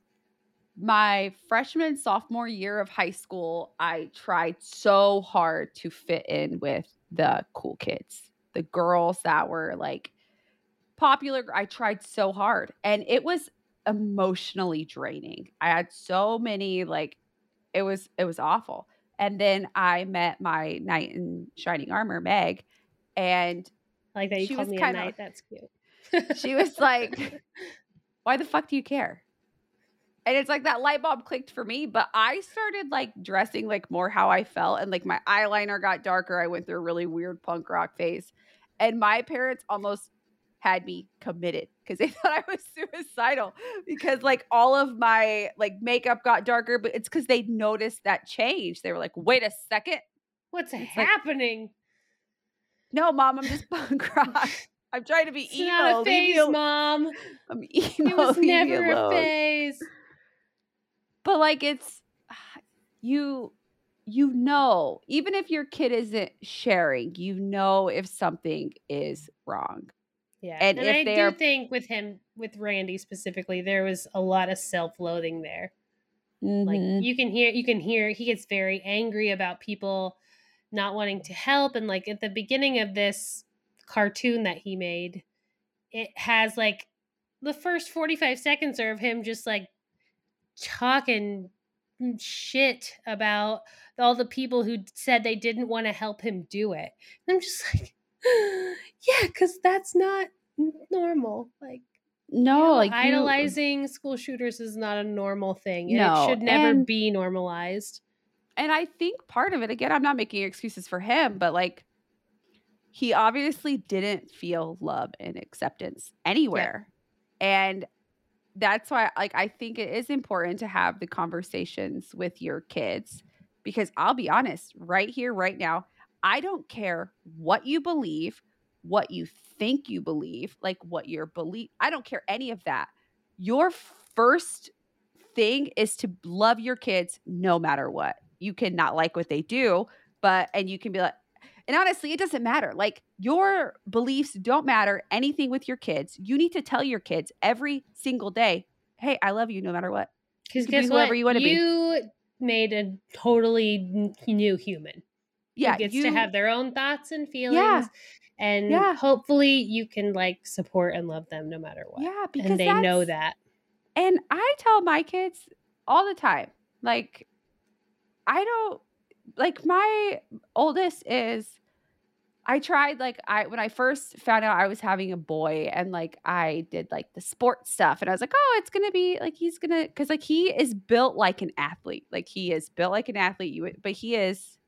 my freshman, sophomore year of high school, I tried so hard to fit in with the cool kids, the girls that were, like, popular. I tried so hard, and it was emotionally draining. I had so many, like it was it was awful, and then I met my knight in shining armor, Meg, and I like that you she called was me a kinda knight. That's cute. she was like, "Why the fuck do you care?" And it's like that light bulb clicked for me, but I started, like, dressing, like, more how I felt, and, like, my eyeliner got darker, I went through a really weird punk rock phase, and my parents almost had me committed because they thought I was suicidal because like all of my like makeup got darker, but it's because they noticed that change. They were like, wait a second. What's It's like, happening? no, mom, I'm just punk rock. I'm trying to be It's not emo. a Leave me phase, al- Mom. I'm It emo. was Leave me never a alone. phase. But like it's you you know, even if your kid isn't sharing, you know if something is wrong. Yeah. And And if I they do are think with him, with Randy specifically, there was a lot of self-loathing there. Like mhm. you can hear, you can hear he gets very angry about people not wanting to help. And like at the beginning of this cartoon that he made, it has like the first forty-five seconds are of him just like talking shit about all the people who said they didn't want to help him do it. And I'm just like, yeah, because that's not n- normal. Like, you No, know, like you idolizing school shooters is not a normal thing, and it no. should never And be normalized. and I think part of it, again, I'm not making excuses for him, but like he obviously didn't feel love and acceptance Yep. anywhere. And that's why like I think it is important to have the conversations with your kids because I'll be honest, right here right now, I don't care what you believe, what you think you believe, like what your belief, I don't care any of that. Your first thing is to love your kids no matter what. You cannot like what they do, but and you can be like and honestly, it doesn't matter. Like your beliefs don't matter anything with your kids. You need to tell your kids every single day, "Hey, I love you no matter what. You Because can be guess whoever what? you want to be." You made a totally n- new human who Yeah, gets to you have their own thoughts and yeah. feelings, and Yeah. hopefully you can like support and love them no matter what, Yeah, and because they know that's that. and I tell my kids all the time. Like I don't like my oldest is I tried like I when I first found out I was having a boy and like I did like the sports stuff and I was like, "Oh, it's going to be like he's going to cuz like he is built like an athlete. Like he is built like an athlete, you would, but he is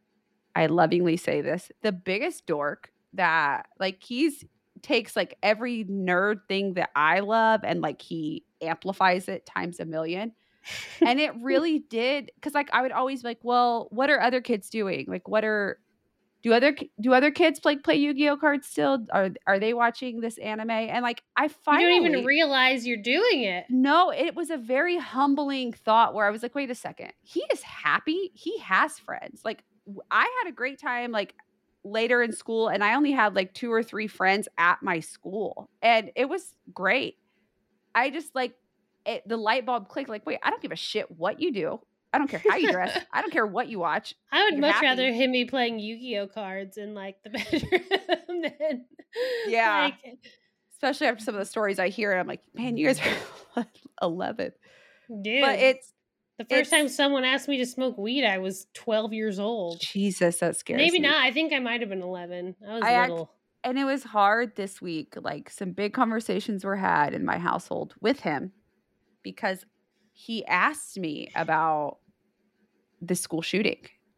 I lovingly say this, the biggest dork that like he's takes like every nerd thing that I love and like he amplifies it times a million. And it really did cuz like I would always be like, "Well, what are other kids doing? Like what are do other ki do other kids, like, play Yu-Gi-Oh cards still? Are are they watching this anime?" And, like, I You don't even finally realize you're doing it. no, it was a very humbling thought where I was like, "Wait a second. He is happy. He has friends." Like, w I had a great time, like, later in school, and I only had, like, two or three friends at my school, and it was great. I just, like it the light bulb clicked, like, "Wait, I don't give a shit what you do. I don't care how you dress. I don't care what you watch. I would You're much rather happy." him be playing Yu-Gi-Oh cards in like the bedroom than Yeah. like, Especially after some of the stories I hear, and I'm like, "Man, you guys are eleven." But dude. it's The first time it's someone asked me to smoke weed, I was twelve years old. Jesus, that scares Maybe me. not. I think I might have been eleven. I was I act little. and it was hard this week, like, some big conversations were had in my household with him because he asked me about the school shooting,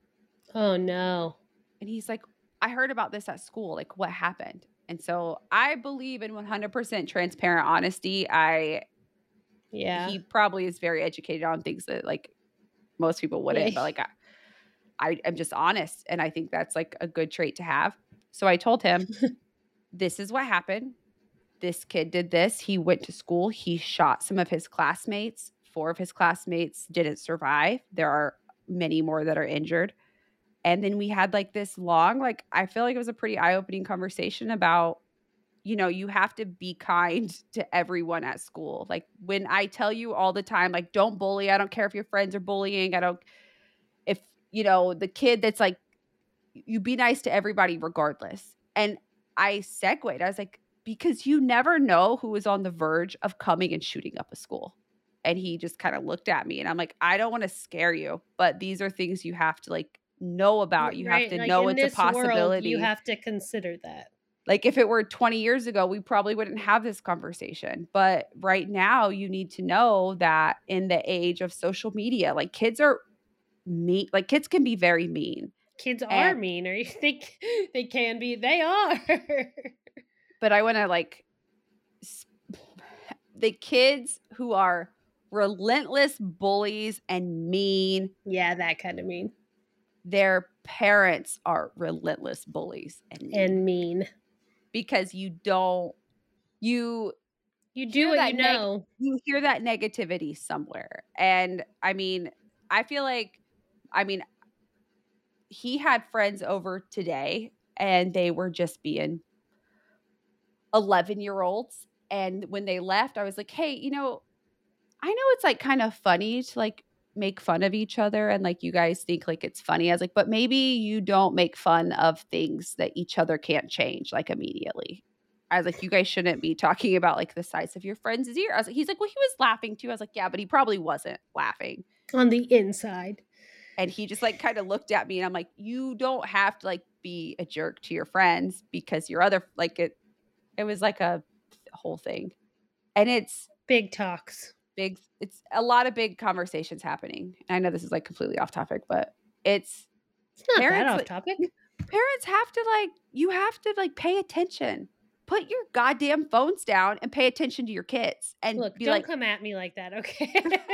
Oh no. and he's like, "I heard about this at school, like, what happened?" And so, I believe in one hundred percent transparent honesty. I Yeah. He probably is very educated on things that, like, most people Yeah. wouldn't, but, like, I I am just honest, and I think that's, like, a good trait to have. So I told him, "This is what happened. This kid did this. He went to school. He shot some of his classmates. four of his classmates didn't survive. There are many more that are injured." And then we had, like, this long, like I feel like it was a pretty eye-opening conversation about, you know, you have to be kind to everyone at school. Like, when I tell you all the time, like, "Don't bully. I don't care if your friends are bullying. I don't if, you know, the kid that's like you be nice to everybody regardless." And I segued. I was like, "Because you never know who is on the verge of coming and shooting up a school." And he just kind of looked at me and I'm like, "I don't want to scare you, but these are things you have to like know about. You have Right. to Like know in it's a this world, you possibility." have to consider that. Like if it were twenty years ago, we probably wouldn't have this conversation. But right now, you need to know that in the age of social media, like kids are mean, like kids can be very mean. Kids are And mean, or you think they can be. They are. but I wanna, like the kids who are relentless bullies and mean. Yeah, that kind of mean. Their parents are relentless bullies and mean. And mean. Because you don't you you do what you neg- know. You hear that negativity somewhere. And I mean, I feel like I mean he had friends over today and they were just being eleven-year-olds. And when they left, I was like, "Hey, you know, I know it's like kind of funny to like make fun of each other and like you guys think like it's funny." I was like, "But maybe you don't make fun of things that each other can't change like immediately." I was like, "You guys shouldn't be talking about like the size of your friend's ear." I was like, he's like, "Well, he was laughing too." I was like, "Yeah, but he probably wasn't laughing on the inside." And he just like kind of looked at me and I'm like, "You don't have to like be a jerk to your friends because your other like it it was like a whole thing." And it's big talks. Big it's a lot of big conversations happening. I know this is like completely off topic, but it's It's not parents, that off topic. Parents have to like you have to like pay attention. Put your goddamn phones down and pay attention to your kids and Look, be don't like, come at me like that, okay?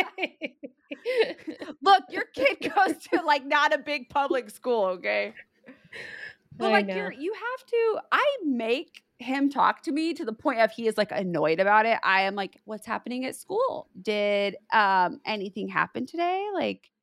"Look, your kid goes to like not a big public school, okay?" But I like know. you're you have to I make him talk to me to the point of he is like annoyed about it. I am like, "What's happening at school? Did um anything happen today?" Like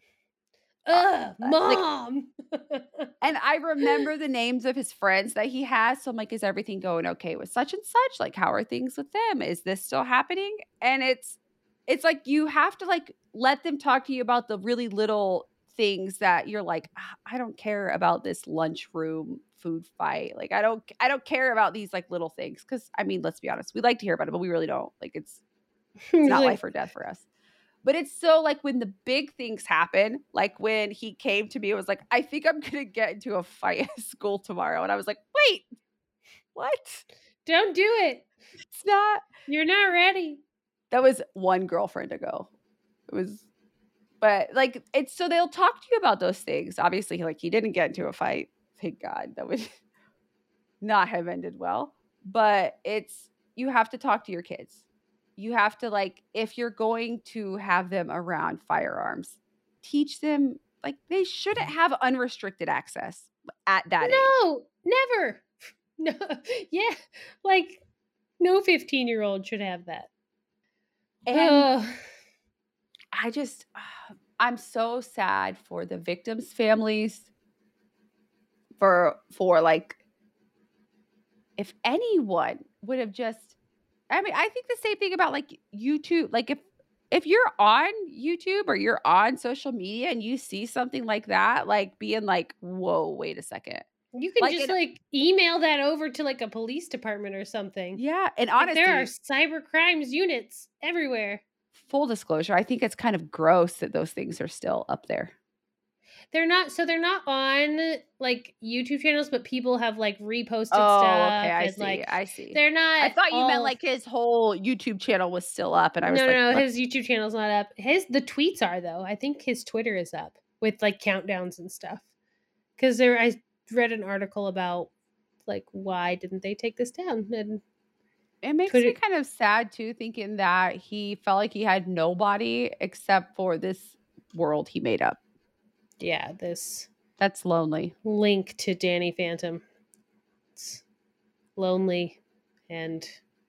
Ugh, uh, like mom. and I remember the names of his friends that he has. So I'm like, "Is everything going okay with such and such? Like, how are things with them? Is this still happening?" And it's it's like you have to like let them talk to you about the really little things that you're like, "Ah, I don't care about this lunchroom food fight. Like, I don't I don't care about these like little things." Cause I mean, let's be honest, we like to hear about it, but we really don't. Like it's it's not life or death for us. But it's so like when the big things happen, like when he came to me, it was like, "I think I'm gonna get into a fight at school tomorrow." And I was like, "Wait, what? Don't do it. It's not." You're not ready. That was one girlfriend ago. It was, but like it's so they'll talk to you about those things. Obviously, like he didn't get into a fight. Thank God. That would not have ended well. But it's you have to talk to your kids. You have to like if you're going to have them around firearms, teach them like they shouldn't have unrestricted access at that age. No, never. No. Yeah. Like no fifteen-year-old should have that. And Ugh. I just uh, I'm so sad for the victims' families for for like if anyone would have just I mean, I think the same thing about like YouTube. Like if if you're on YouTube or you're on social media and you see something like that, like being like, "Whoa, wait a second." You can Like just it, like email that over to like a police department or something. yeah, and Like, honestly, there are cyber crimes units everywhere. full disclosure, I think it's kind of gross that those things are still up there. They're not so they're not on like YouTube channels, but people have like reposted Oh, stuff okay, I and see, like I see. they're I not thought you meant all like his whole YouTube channel was still up, and I was No, like, no, no, "What?" his YouTube channel's not up. His the tweets are though. I think his Twitter is up with like countdowns and stuff. Cuz there I read an article about like why didn't they take this down? And It makes Twitter me kind of sad too, thinking that he felt like he had nobody except for this world he made up. Yeah, this That's lonely. link to Danny Phantom. It's lonely and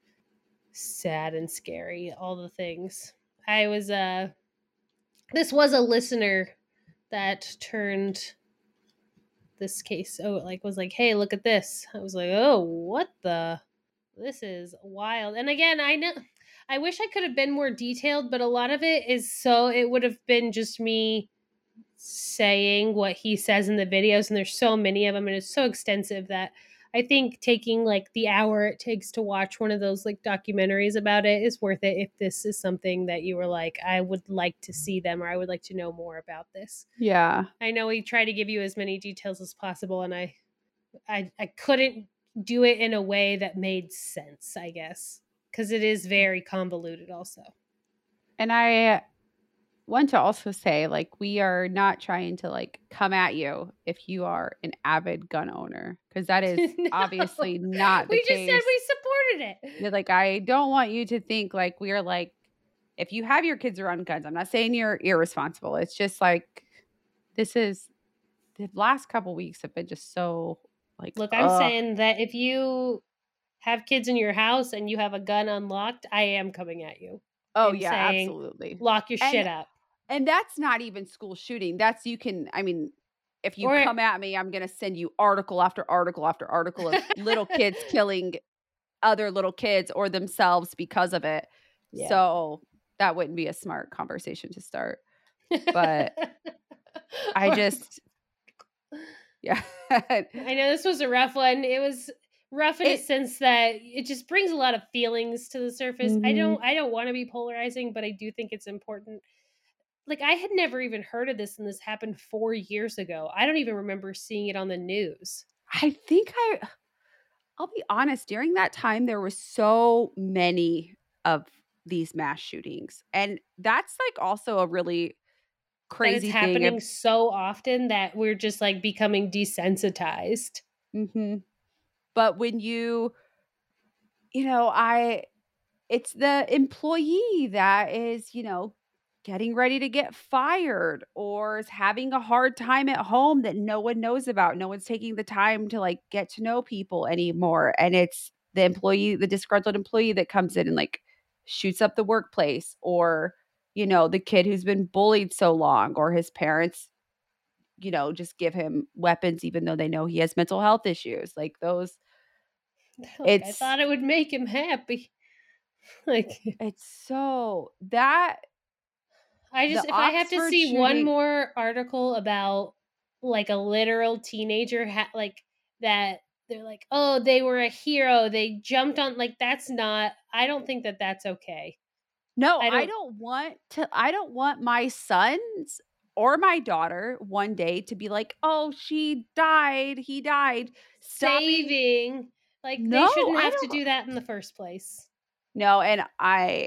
sad and scary, all the things. I was uh this was a listener that turned this case oh like was like, "Hey, look at this." I was like, "Oh, what the this is wild." And again, I know I wish I could have been more detailed, but a lot of it is so it would have been just me saying what he says in the videos, and there's so many of them and it's so extensive that I think taking like the hour it takes to watch one of those like documentaries about it is worth it if this is something that you were like, I would like to see them or I would like to know more about this. Yeah. I know we try to give you as many details as possible, and I I, I couldn't do it in a way that made sense, I guess, because it is very convoluted also. And I want to also say, like, we are not trying to, like, come at you if you are an avid gun owner, because that is No. obviously not the We just said case. we supported Yeah, it. like, I don't want you to think like we are like if you have your kids around guns, I'm not saying you're irresponsible. It's just like this is the last couple weeks have been just so like, Look, I'm ugh. saying that if you have kids in your house and you have a gun unlocked, I am coming at you Oh, and yeah, saying, absolutely. "Lock your And shit up." and that's not even school shooting. That's you can I mean, if you Or come at me, I'm gonna send you article after article after article of little kids killing other little kids or themselves because of it. Yeah. So, that wouldn't be a smart conversation to start. But I Or just yeah. I know this was a rough one. It was rough in a It sense that it just brings a lot of feelings to the surface. I Mhm. don't I don't wanna be polarizing, but I do think it's important. Like, I had never even heard of this, and this happened four years ago. I don't even remember seeing it on the news. I think I I'll be honest, during that time, there were so many of these mass shootings, and that's, like, also a really That it's crazy thing of happening so often that we're just, like, becoming desensitized. Mhm. But when you you know, I it's the employee that is, you know, getting ready to get fired or is having a hard time at home that no one knows about. No one's taking the time to, like, get to know people anymore, and it's the employee the disgruntled employee that comes in and, like, shoots up the workplace or, you know, the kid who's been bullied so long or his parents, you know, just give him weapons even though they know he has mental health issues. Like, those Like, I it's thought it would make him happy. Like, it's so that I just the if I have to Oxford see one shooting more article about, like, a literal teenager ha like, that they're like, "Oh, they were a hero, they jumped on," like, that's not I don't think that that's okay. No, I I don't don't want to I don't want my sons or my daughter one day to be like, "Oh, she died, he died." Stopping saving like, they No, shouldn't I have to don't do that in the first place. No, and I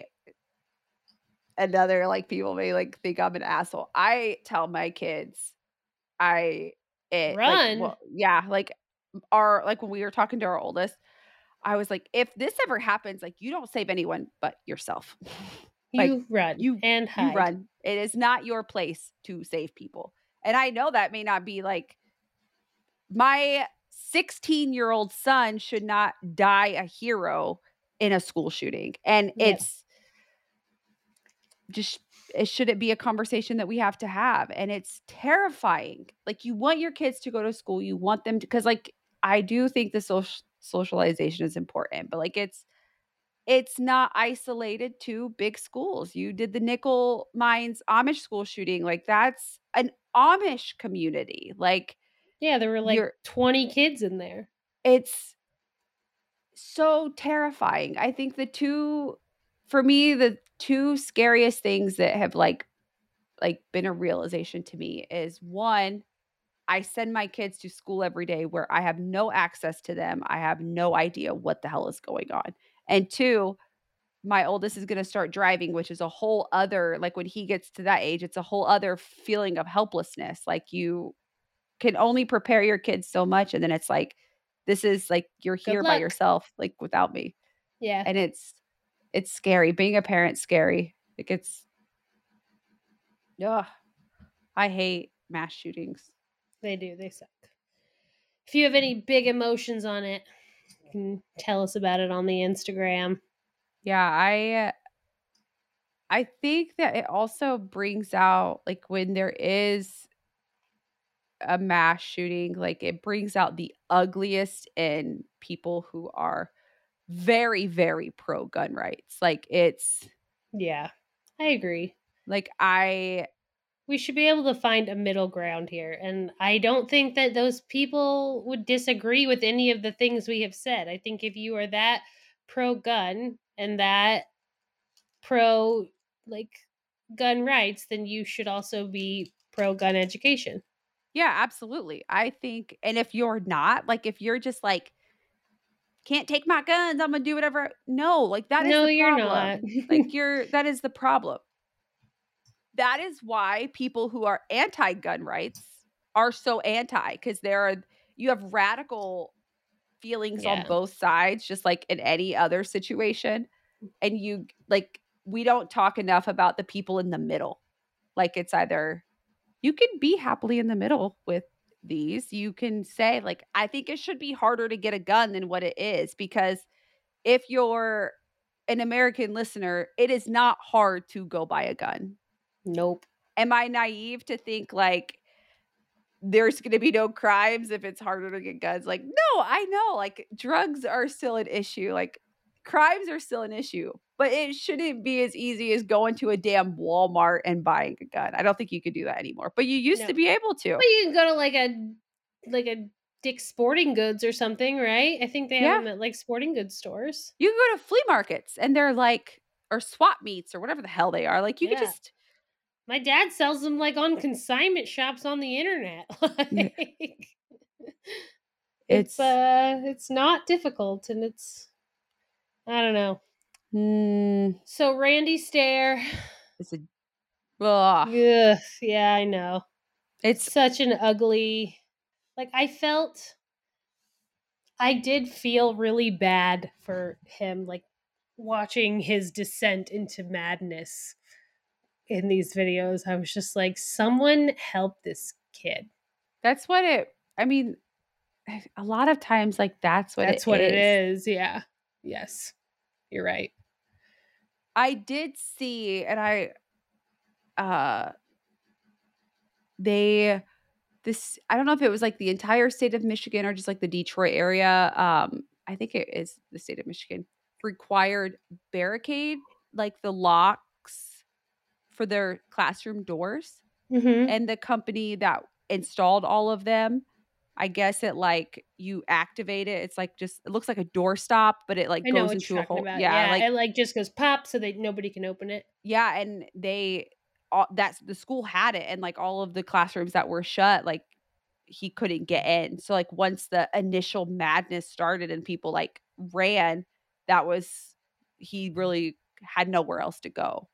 another, like, people may, like, think I'm an asshole. I tell my kids, I it like, Run. well yeah, like, our like, when we were talking to our oldest, I was like, "If this ever happens, like, you don't save anyone but yourself." Like, You run you and you hide. run. It is not your place to save people. And I know that may not be like my sixteen-year-old son should not die a hero in a school shooting. And Yep. it's just it shouldn't be a conversation that we have to have. And it's terrifying. Like you want your kids to go to school. You want them to because like I do think the social socialization is important, but like it's it's not isolated to big schools. You did the Nickel Mines Amish school shooting, like, that's an Amish community, like, Yeah, there were, like, you're twenty kids in there. it's so terrifying. I think the two for me, the two scariest things that have, like like, been a realization to me is, one, I send my kids to school every day where I have no access to them, I have no idea what the hell is going on, and two, my oldest is gonna start driving, which is a whole other like, when he gets to that age, it's a whole other feeling of helplessness, like, you can only prepare your kids so much, and then it's like, this is like, you're Good here by luck. yourself, like, without me, Yeah, and it's it's scary. Being a parent's scary. Like, it's ugh, I hate mass shootings. they do, they suck. If you have any big emotions on it, you can tell us about it on the Instagram. Yeah, I I think that it also brings out, like, when there is a mass shooting, like, it brings out the ugliest in people who are very, very pro gun rights. Like, it's Yeah, I agree. like, I We should be able to find a middle ground here, and I don't think that those people would disagree with any of the things we have said. I think if you are that pro gun and that pro, like, gun rights, then you should also be pro gun education. yeah, absolutely. I think and if you're not, like, if you're just like, "Can't take my guns, Imma do whatever" no, like, that is No, the you're not. problem. Like, you're that is the problem. that is why people who are anti-gun rights are so anti, because there are you have radical feelings on Yeah. both sides, just like in any other situation. And you like, we don't talk enough about the people in the middle. Like, it's either you can be happily in the middle with these. You can say, like, I think it should be harder to get a gun than what it is, because if you're an American listener, it is not hard to go buy a gun. Nope. Am I naive to think like there's gonna be no crimes if it's harder to get guns? Like, no, I know, like, drugs are still an issue, like, crimes are still an issue, but it shouldn't be as easy as going to a damn Walmart and buying a gun. I don't think you could do that anymore, but you used No. to be able to. But you can go to like a like a Dick's Sporting Goods or something, right? I think they have Yeah. them at like sporting goods stores. You can go to flea markets and they're like, or swap meets or whatever the hell they are, like, you could Yeah. just My dad sells them like on consignment shops on the internet. Yeah. Like, it's It's uh it's not difficult, and it's I don't know. mm, So Randy Stair. it's a ugh. Ugh, yeah, I know. It's Such an ugly, like I felt I did feel really bad for him, like watching his descent into madness in these videos. I was just like, someone help this kid. that's what it I mean, a lot of times, like, that's what That's it what it is. is. Yeah. Yes. You're right. I did see, and I, uh, they, this, I don't know if it was like the entire state of Michigan or just like the Detroit area. Um, I think it is the state of Michigan required barricade, like the locks for their classroom doors. Mm-hmm. And the company that installed all of them, I guess it like you activate it. It's like just it looks like a doorstop, but it like I know goes what into you're a talking hole. about. Yeah, Yeah. like It like just goes pop so that nobody can open it. yeah, and they all that's the school had it, and like all of the classrooms that were shut, like he couldn't get in. So like once the initial madness started and people like ran, that was he really had nowhere else to go.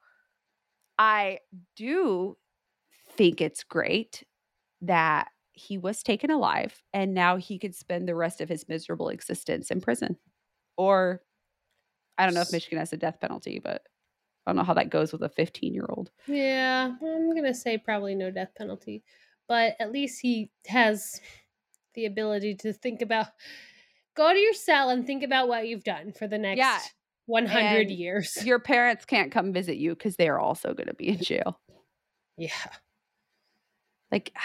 I do think it's great that he was taken alive and now he could spend the rest of his miserable existence in prison. Or I don't know if Michigan has a death penalty, but I don't know how that goes with a fifteen-year-old. Yeah. I'm going to say probably no death penalty. But at least he has the ability to think about, go to your cell and think about what you've done for the next Yeah, one hundred and years. your parents can't come visit you because they are also going to be in jail. Yeah. Like,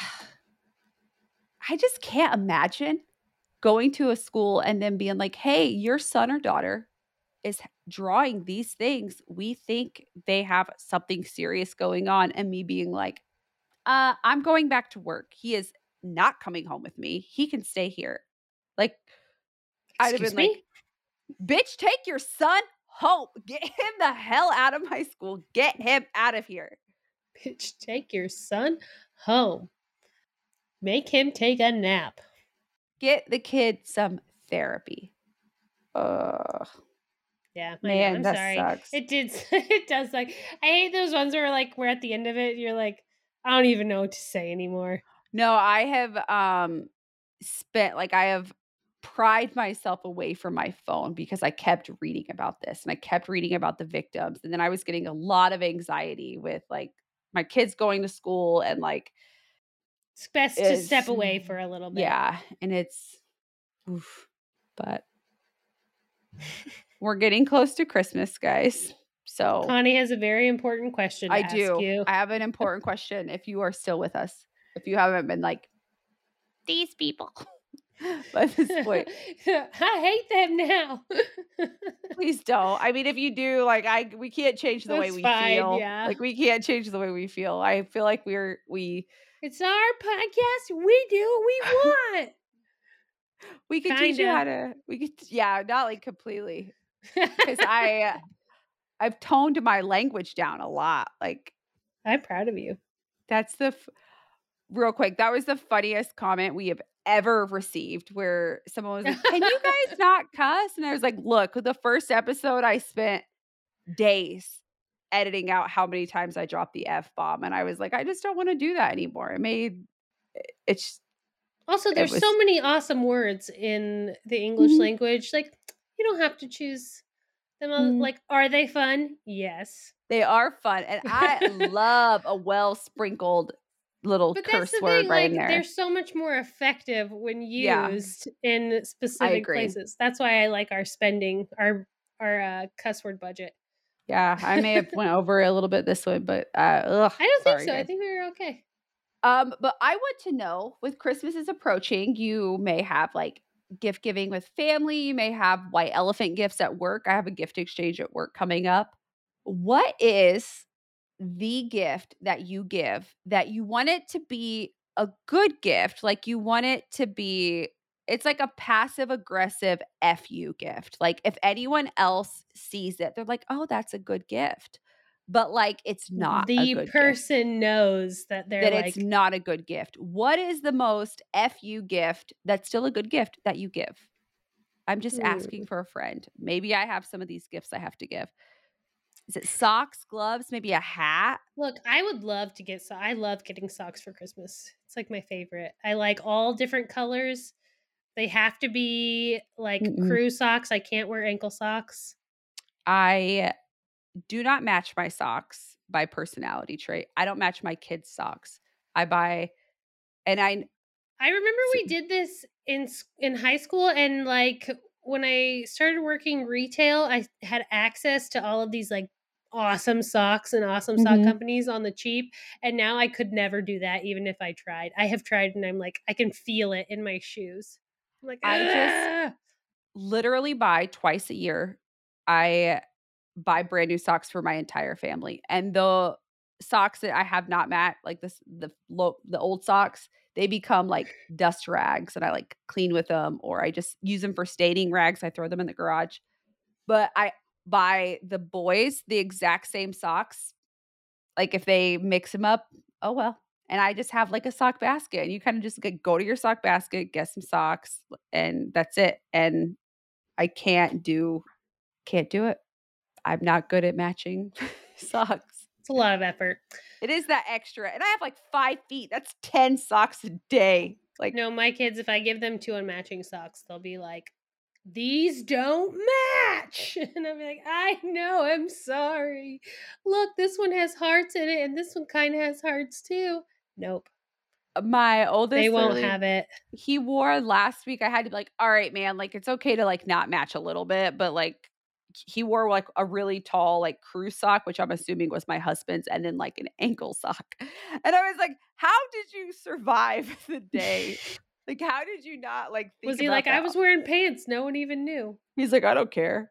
I just can't imagine going to a school and then being like, hey, your son or daughter is drawing these things. We think they have something serious going on. And me being like, uh, I'm going back to work. He is not coming home with me. He can stay here. Like, I'd have Excuse been me? like, bitch, take your son home. Get him the hell out of my school. Get him out of here. Bitch, take your son home. Make him take a nap. Get the kid some therapy. Ugh. Yeah, I Man, know. I'm that sorry. sucks. It did. It does. Like, I hate those ones where like we're at the end of it. You're like, I don't even know what to say anymore. No, I have um spent like I have pried myself away from my phone because I kept reading about this and I kept reading about the victims. And then I was getting a lot of anxiety with like my kids going to school and like It's best to it's step away for a little bit. yeah, and it's oof, but we're getting close to Christmas, guys. So Connie has a very important question to I ask do. you. I have an important question if you are still with us. If you haven't been like these people by this point. I hate them now. Please don't. I mean, if you do, like I we can't change the way That's we fine, feel. yeah. Like we can't change the way we feel. I feel like we're we It's our podcast. We do what we want. we could teach you Kinda. how to we could yeah, not like completely. Because I I've toned my language down a lot. Like I'm proud of you. that's the f- real quick. That was the funniest comment we have ever received where someone was like, "Can you guys not cuss?" And I was like, "Look, the first episode I spent days editing out how many times I dropped the F-bomb, and I was like, "I just don't wanna do that anymore." It made it's Also, it there's so was many awesome words in the English Mhm, language. Like, you don't have to choose them all. mhm. Like, are they fun? Yes. They are fun, and I love a well-sprinkled little But that's curse the word thing, right in like, they're there. so much more effective when Yeah, used in I specific agree. places. That's why I like our spending, our our uh, cuss word budget. Yeah, I may have I went over a little bit this way, but, uh, ugh, don't think sorry, so. I guys. think we were okay. Um, but I want to know, with Christmas is approaching, you may have, like, gift giving with family, you may have white elephant gifts at work. I have a gift exchange at work coming up. What is the gift that you give that you want it to be a good gift, like, you want it to be it's like a passive aggressive F you gift. Like, if anyone else sees it, they're like, "Oh, that's a good gift." But, like, it's not a The good gift. person knows that they're That it's like, not a good gift. What is the most F you gift that's still a good gift that you give? I'm just asking hmm. for a friend. Maybe I have some of these gifts I have to give. Is it socks, gloves, maybe a hat? Look, I would love to get so I love getting socks for Christmas. It's like my favorite. I like all different colors. They have to be like Mm-mm. crew socks. I can't wear ankle socks. I do not match my socks by personality trait. I don't match my kids' socks. I buy and I I remember s we did this in s- in high school, and like when I started working retail, I had access to all of these like awesome socks and awesome sock Mhm. companies on the cheap, and now I could never do that even if I tried. I have tried and I'm like I can feel it in my shoes. I'm like, I just "Ugh." literally buy twice a year. I buy brand new socks for my entire family, and the socks that I have not mat like this the low the old socks, they become like dust rags, and I, like, clean with them, or I just use them for staining rags, I throw them in the garage. But I buy the boys the exact same socks, like, if they mix them up, oh, well, and I just have, like, a sock basket, and you kinda just, like, go to your sock basket, get some socks, and that's it, and I can't do can't do it. I'm not good at matching socks. It's a lot of effort. It is that extra, and I have, like, five feet, that's ten socks a day, like, No, my kids, if I give them two unmatching socks, they'll be like, these don't match. And I'll be like, I know, I'm sorry. Look, this one has hearts in it, and this one kind of has hearts too. Nope, my they oldest won't literally have it. he wore last week, I had to be like, "Alright, man, like, it's okay to, like, not match a little bit," but, like, he wore, like, a really tall, like, crew sock, which I'm assuming was my husband's, and then, like, an ankle sock, and I was like, "How did you survive the day? Like, how did you not, like, Was think he like, about I that?" was wearing pants? No one even knew. He's like, "I don't care.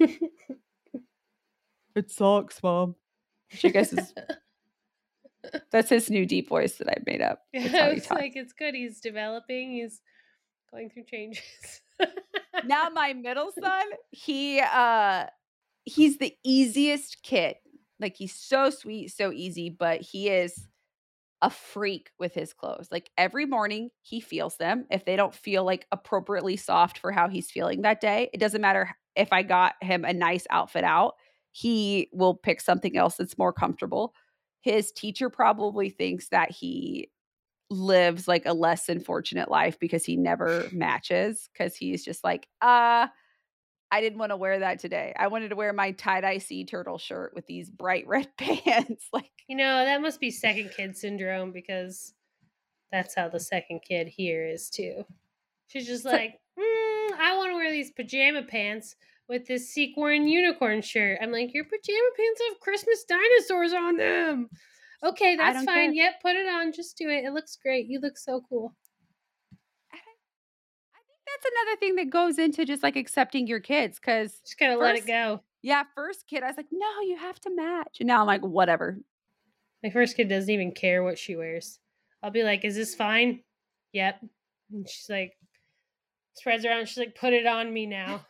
It sucks, mom." Which I guess is that's his new deep voice that I've made up. That's how I he was like, talks. it's good. He's developing. He's going through changes. Now my middle son, he, uh he's the easiest kid. Like, he's so sweet, so easy, but he is a freak with his clothes. Like, every morning, he feels them. If they don't feel, like, appropriately soft for how he's feeling that day, it doesn't matter h if I got him a nice outfit out, he will pick something else that's more comfortable. His teacher probably thinks that he lives, like, a less than fortunate life because he never matches. Because he's just like, "Uh, I didn't wanna wear that today. I wanted to wear my tie-dye sea turtle shirt with these bright red pants." Like, You know, that must be second kid syndrome because that's how the second kid here is too. She's just so like, mm, I want to wear these pajama pants with this sequin unicorn shirt. I'm like, your pajama pants have Christmas dinosaurs on them. Okay, I that's don't fine. care. Yep, put it on. Just do it. It looks great. You look so cool. I think I think that's another thing that goes into just, like, accepting your kids. Because Just gotta let it first go. yeah, first kid, I was like, "No, you have to match." And now I'm like, "Whatever." My first kid doesn't even care what she wears. I'll be like, is this fine? Yep. And she's like, spreads her out. She's like, put it on me now.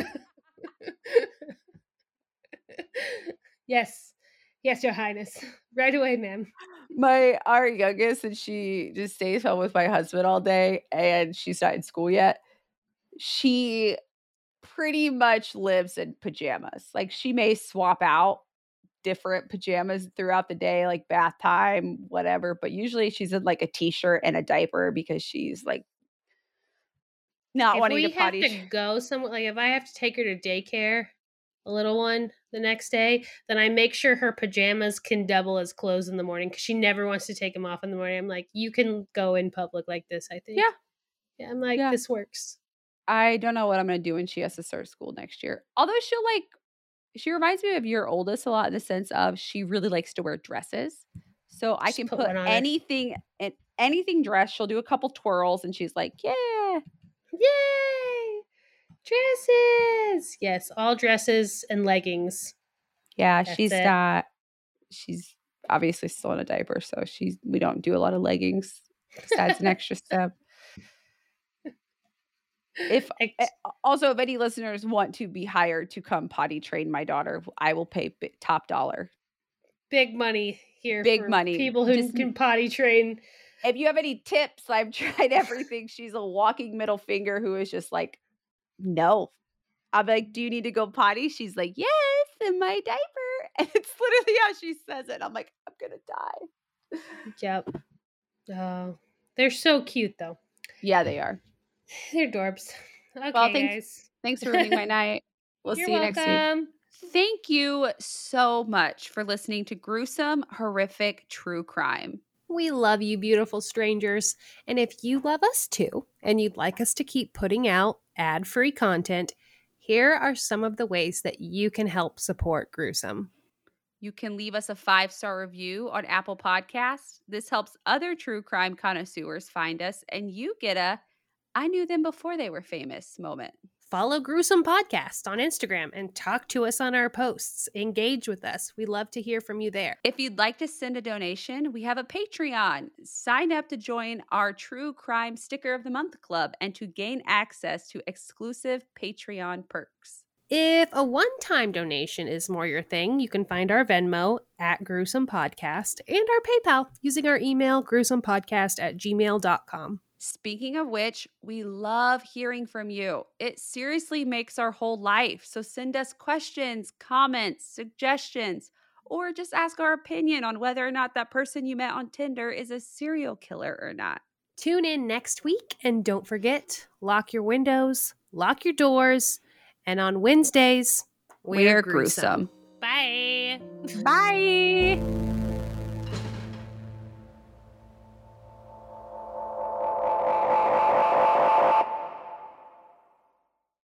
Yes. Yes, Your Highness. Right away, ma'am. My our youngest, and she just stays home with my husband all day, and she's not in school yet. She pretty much lives in pajamas. Like, she may swap out different pajamas throughout the day, like bath time, whatever. But usually she's in like a t-shirt and a diaper because she's like not If wanting to we have potty. to go somewhere, like if I have to take her to daycare, a little one, the next day, then I make sure her pajamas can double as clothes in the morning because she never wants to take them off in the morning. I'm like, you can go in public like this, I think. Yeah. Yeah, I'm like, Yeah. this works. I don't know what I'm going to do when she has to start school next year. Although she'll like, she reminds me of your oldest a lot in the sense of she really likes to wear dresses. So I Just can put put one on her. anything and anything dress. She'll do a couple twirls and she's like, yeah. Yay! Dresses! Yes, all dresses and leggings. Yeah, That's she's it. got, she's obviously still in a diaper. So she's, we don't do a lot of leggings. Just adds an extra step. If Ex- also, if any listeners want to be hired to come potty train my daughter, I will pay big, top dollar. Big money here Big for money. people who Just- can potty train. If you have any tips, I've tried everything. She's a walking middle finger who is just like, no. I'm like, do you need to go potty? She's like, yes, in my diaper. And it's literally how she says it. I'm like, I'm gonna die. Yep. Oh, they're so cute though. Yeah, they are. They're dorbs. Okay, Well, thanks, guys. thanks for ruining my night. We'll You're see you next week. welcome. Thank you so much for listening to Gruesome, Horrific True Crime. We love you, beautiful strangers. And if you love us too, and you'd like us to keep putting out ad-free content, here are some of the ways that you can help support Gruesome. You can leave us a five-star review on Apple Podcasts. This helps other true crime connoisseurs find us, and you get a I knew them before they were famous moment. Follow Gruesome Podcast on Instagram and talk to us on our posts. Engage with us. We love to hear from you there. If you'd like to send a donation, we have a Patreon. Sign up to join our True Crime Sticker of the Month Club and to gain access to exclusive Patreon perks. If a one-time donation is more your thing, you can find our Venmo at Gruesome Podcast and our PayPal using our email gruesomepodcast at gmail dot com. Speaking of which, we love hearing from you. It seriously makes our whole life. So send us questions, comments, suggestions, or just ask our opinion on whether or not that person you met on Tinder is a serial killer or not. Tune in next week, and don't forget, lock your windows, lock your doors, and on Wednesdays, we're, We're gruesome. gruesome. Bye. Bye.